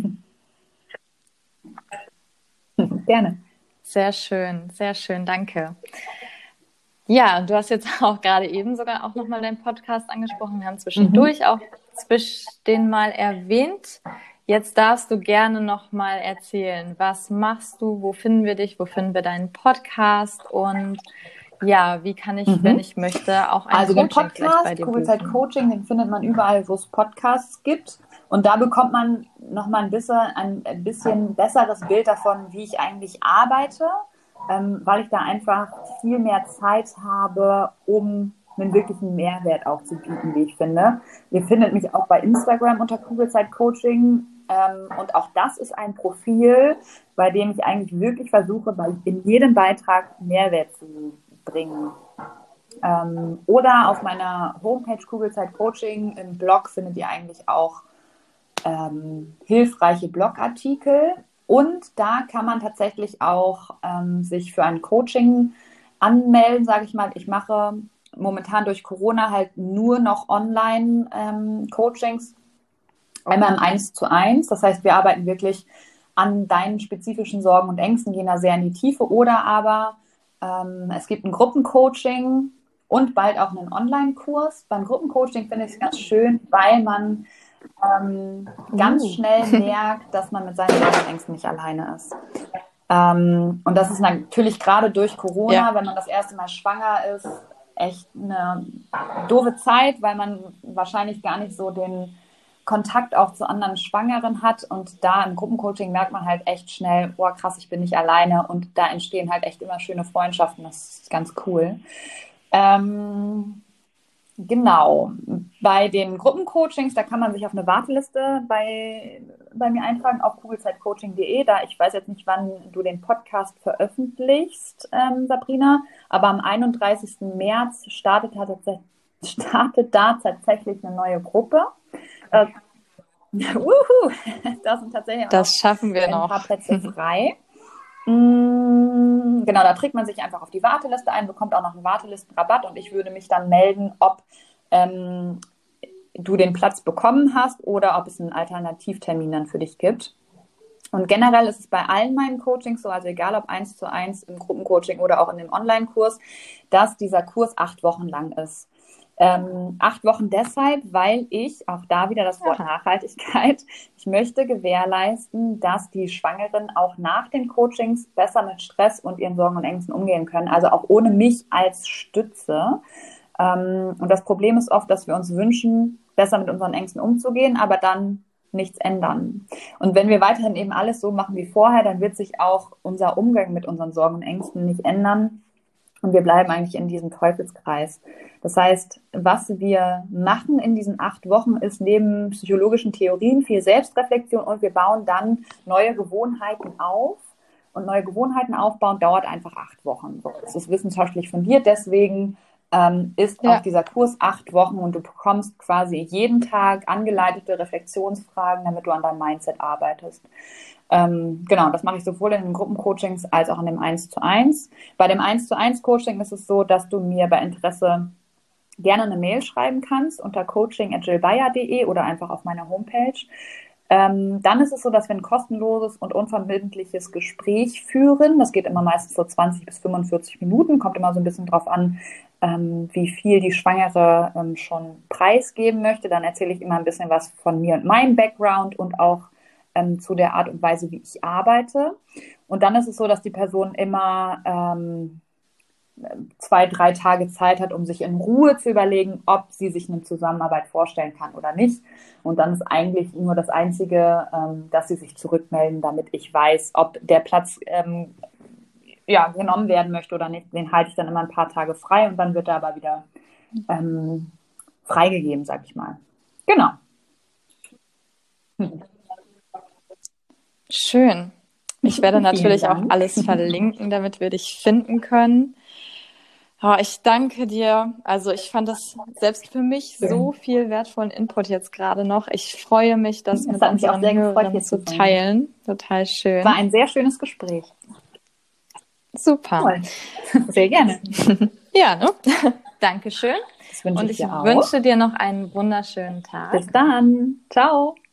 Gerne. Sehr schön, danke. Ja, du hast jetzt auch gerade eben sogar auch nochmal deinen Podcast angesprochen. Wir haben zwischendurch auch den mal erwähnt. Jetzt darfst du gerne nochmal erzählen, was machst du, wo finden wir dich, wo finden wir deinen Podcast und ja, wie kann ich, wenn ich möchte, auch ein Also den Coaching vielleicht bei Podcast, dir Kugelzeit buchen? Coaching, den findet man überall, wo es Podcasts gibt. Und da bekommt man nochmal ein bisschen besseres Bild davon, wie ich eigentlich arbeite, weil ich da einfach viel mehr Zeit habe, um einen wirklichen Mehrwert auch zu bieten, wie ich finde. Ihr findet mich auch bei Instagram unter Kugelzeit Coaching. Und auch das ist ein Profil, bei dem ich eigentlich wirklich versuche, in jedem Beitrag Mehrwert zu bringen. Oder auf meiner Homepage Kugelzeit Coaching im Blog findet ihr eigentlich auch hilfreiche Blogartikel. Und da kann man tatsächlich auch sich für ein Coaching anmelden, sage ich mal. Ich mache momentan durch Corona halt nur noch Online-Coachings, einmal im 1:1. Das heißt, wir arbeiten wirklich an deinen spezifischen Sorgen und Ängsten, gehen da sehr in die Tiefe. Oder aber es gibt ein Gruppencoaching und bald auch einen Online-Kurs. Beim Gruppencoaching finde ich es ganz schön, weil man ganz schnell merkt, dass man mit seinen Sorgen und Ängsten nicht alleine ist. Und das ist natürlich gerade durch Corona, wenn man das erste Mal schwanger ist, echt eine doofe Zeit, weil man wahrscheinlich gar nicht so den Kontakt auch zu anderen Schwangeren hat. Und da im Gruppencoaching merkt man halt echt schnell, boah, krass, ich bin nicht alleine. Und da entstehen halt echt immer schöne Freundschaften. Das ist ganz cool. Genau. Bei den Gruppencoachings, da kann man sich auf eine Warteliste bei mir eintragen auf kugelzeitcoaching.de. Da ich weiß jetzt nicht, wann du den Podcast veröffentlichst, Sabrina, aber am 31. März startet da tatsächlich eine neue Gruppe. Da sind tatsächlich das schaffen wir ein noch. paar Plätze frei. Genau, da trägt man sich einfach auf die Warteliste ein, bekommt auch noch einen Wartelistenrabatt und ich würde mich dann melden, ob du den Platz bekommen hast oder ob es einen Alternativtermin dann für dich gibt. Und generell ist es bei allen meinen Coachings so, also egal ob 1:1 im Gruppencoaching oder auch in dem Online-Kurs, dass dieser Kurs 8 Wochen lang ist. 8 Wochen deshalb, weil ich, auch da wieder das Wort Nachhaltigkeit, ich möchte gewährleisten, dass die Schwangeren auch nach den Coachings besser mit Stress und ihren Sorgen und Ängsten umgehen können, also auch ohne mich als Stütze. Und das Problem ist oft, dass wir uns wünschen, besser mit unseren Ängsten umzugehen, aber dann nichts ändern. Und wenn wir weiterhin eben alles so machen wie vorher, dann wird sich auch unser Umgang mit unseren Sorgen und Ängsten nicht ändern. Und wir bleiben eigentlich in diesem Teufelskreis. Das heißt, was wir machen in diesen 8 Wochen ist neben psychologischen Theorien viel Selbstreflexion und wir bauen dann neue Gewohnheiten auf. Und neue Gewohnheiten aufbauen dauert einfach 8 Wochen. Das ist wissenschaftlich fundiert, deswegen ist auch dieser Kurs 8 Wochen und du bekommst quasi jeden Tag angeleitete Reflexionsfragen, damit du an deinem Mindset arbeitest. Genau, das mache ich sowohl in den Gruppencoachings als auch in dem 1:1. Bei dem 1:1 Coaching ist es so, dass du mir bei Interesse gerne eine Mail schreiben kannst unter coaching@jillbayer.de oder einfach auf meiner Homepage. Dann ist es so, dass wir ein kostenloses und unverbindliches Gespräch führen. Das geht immer meistens so 20 bis 45 Minuten, kommt immer so ein bisschen drauf an, wie viel die Schwangere schon preisgeben möchte. Dann erzähle ich immer ein bisschen was von mir und meinem Background und auch zu der Art und Weise, wie ich arbeite. Und dann ist es so, dass die Person immer 2-3 Tage Zeit hat, um sich in Ruhe zu überlegen, ob sie sich eine Zusammenarbeit vorstellen kann oder nicht. Und dann ist eigentlich nur das Einzige, dass sie sich zurückmelden, damit ich weiß, ob der Platz genommen werden möchte oder nicht. Den halte ich dann immer ein paar Tage frei und dann wird er aber wieder freigegeben, sag ich mal. Genau. Schön. Ich werde natürlich Vielen auch Dank. alles verlinken, damit wir dich finden können. Oh, ich danke dir. Also ich fand das selbst für mich so viel wertvollen Input jetzt gerade noch. Ich freue mich, das Es mit hat mich auch unseren sehr gefreut, Hörern hier zu zu sein. teilen. Total schön. War ein sehr schönes Gespräch. Super. Toll. Sehr gerne. Ja, ne? Dankeschön. Das wünsche Und ich ich dir auch. wünsche dir noch einen wunderschönen Tag. Bis dann. Ciao.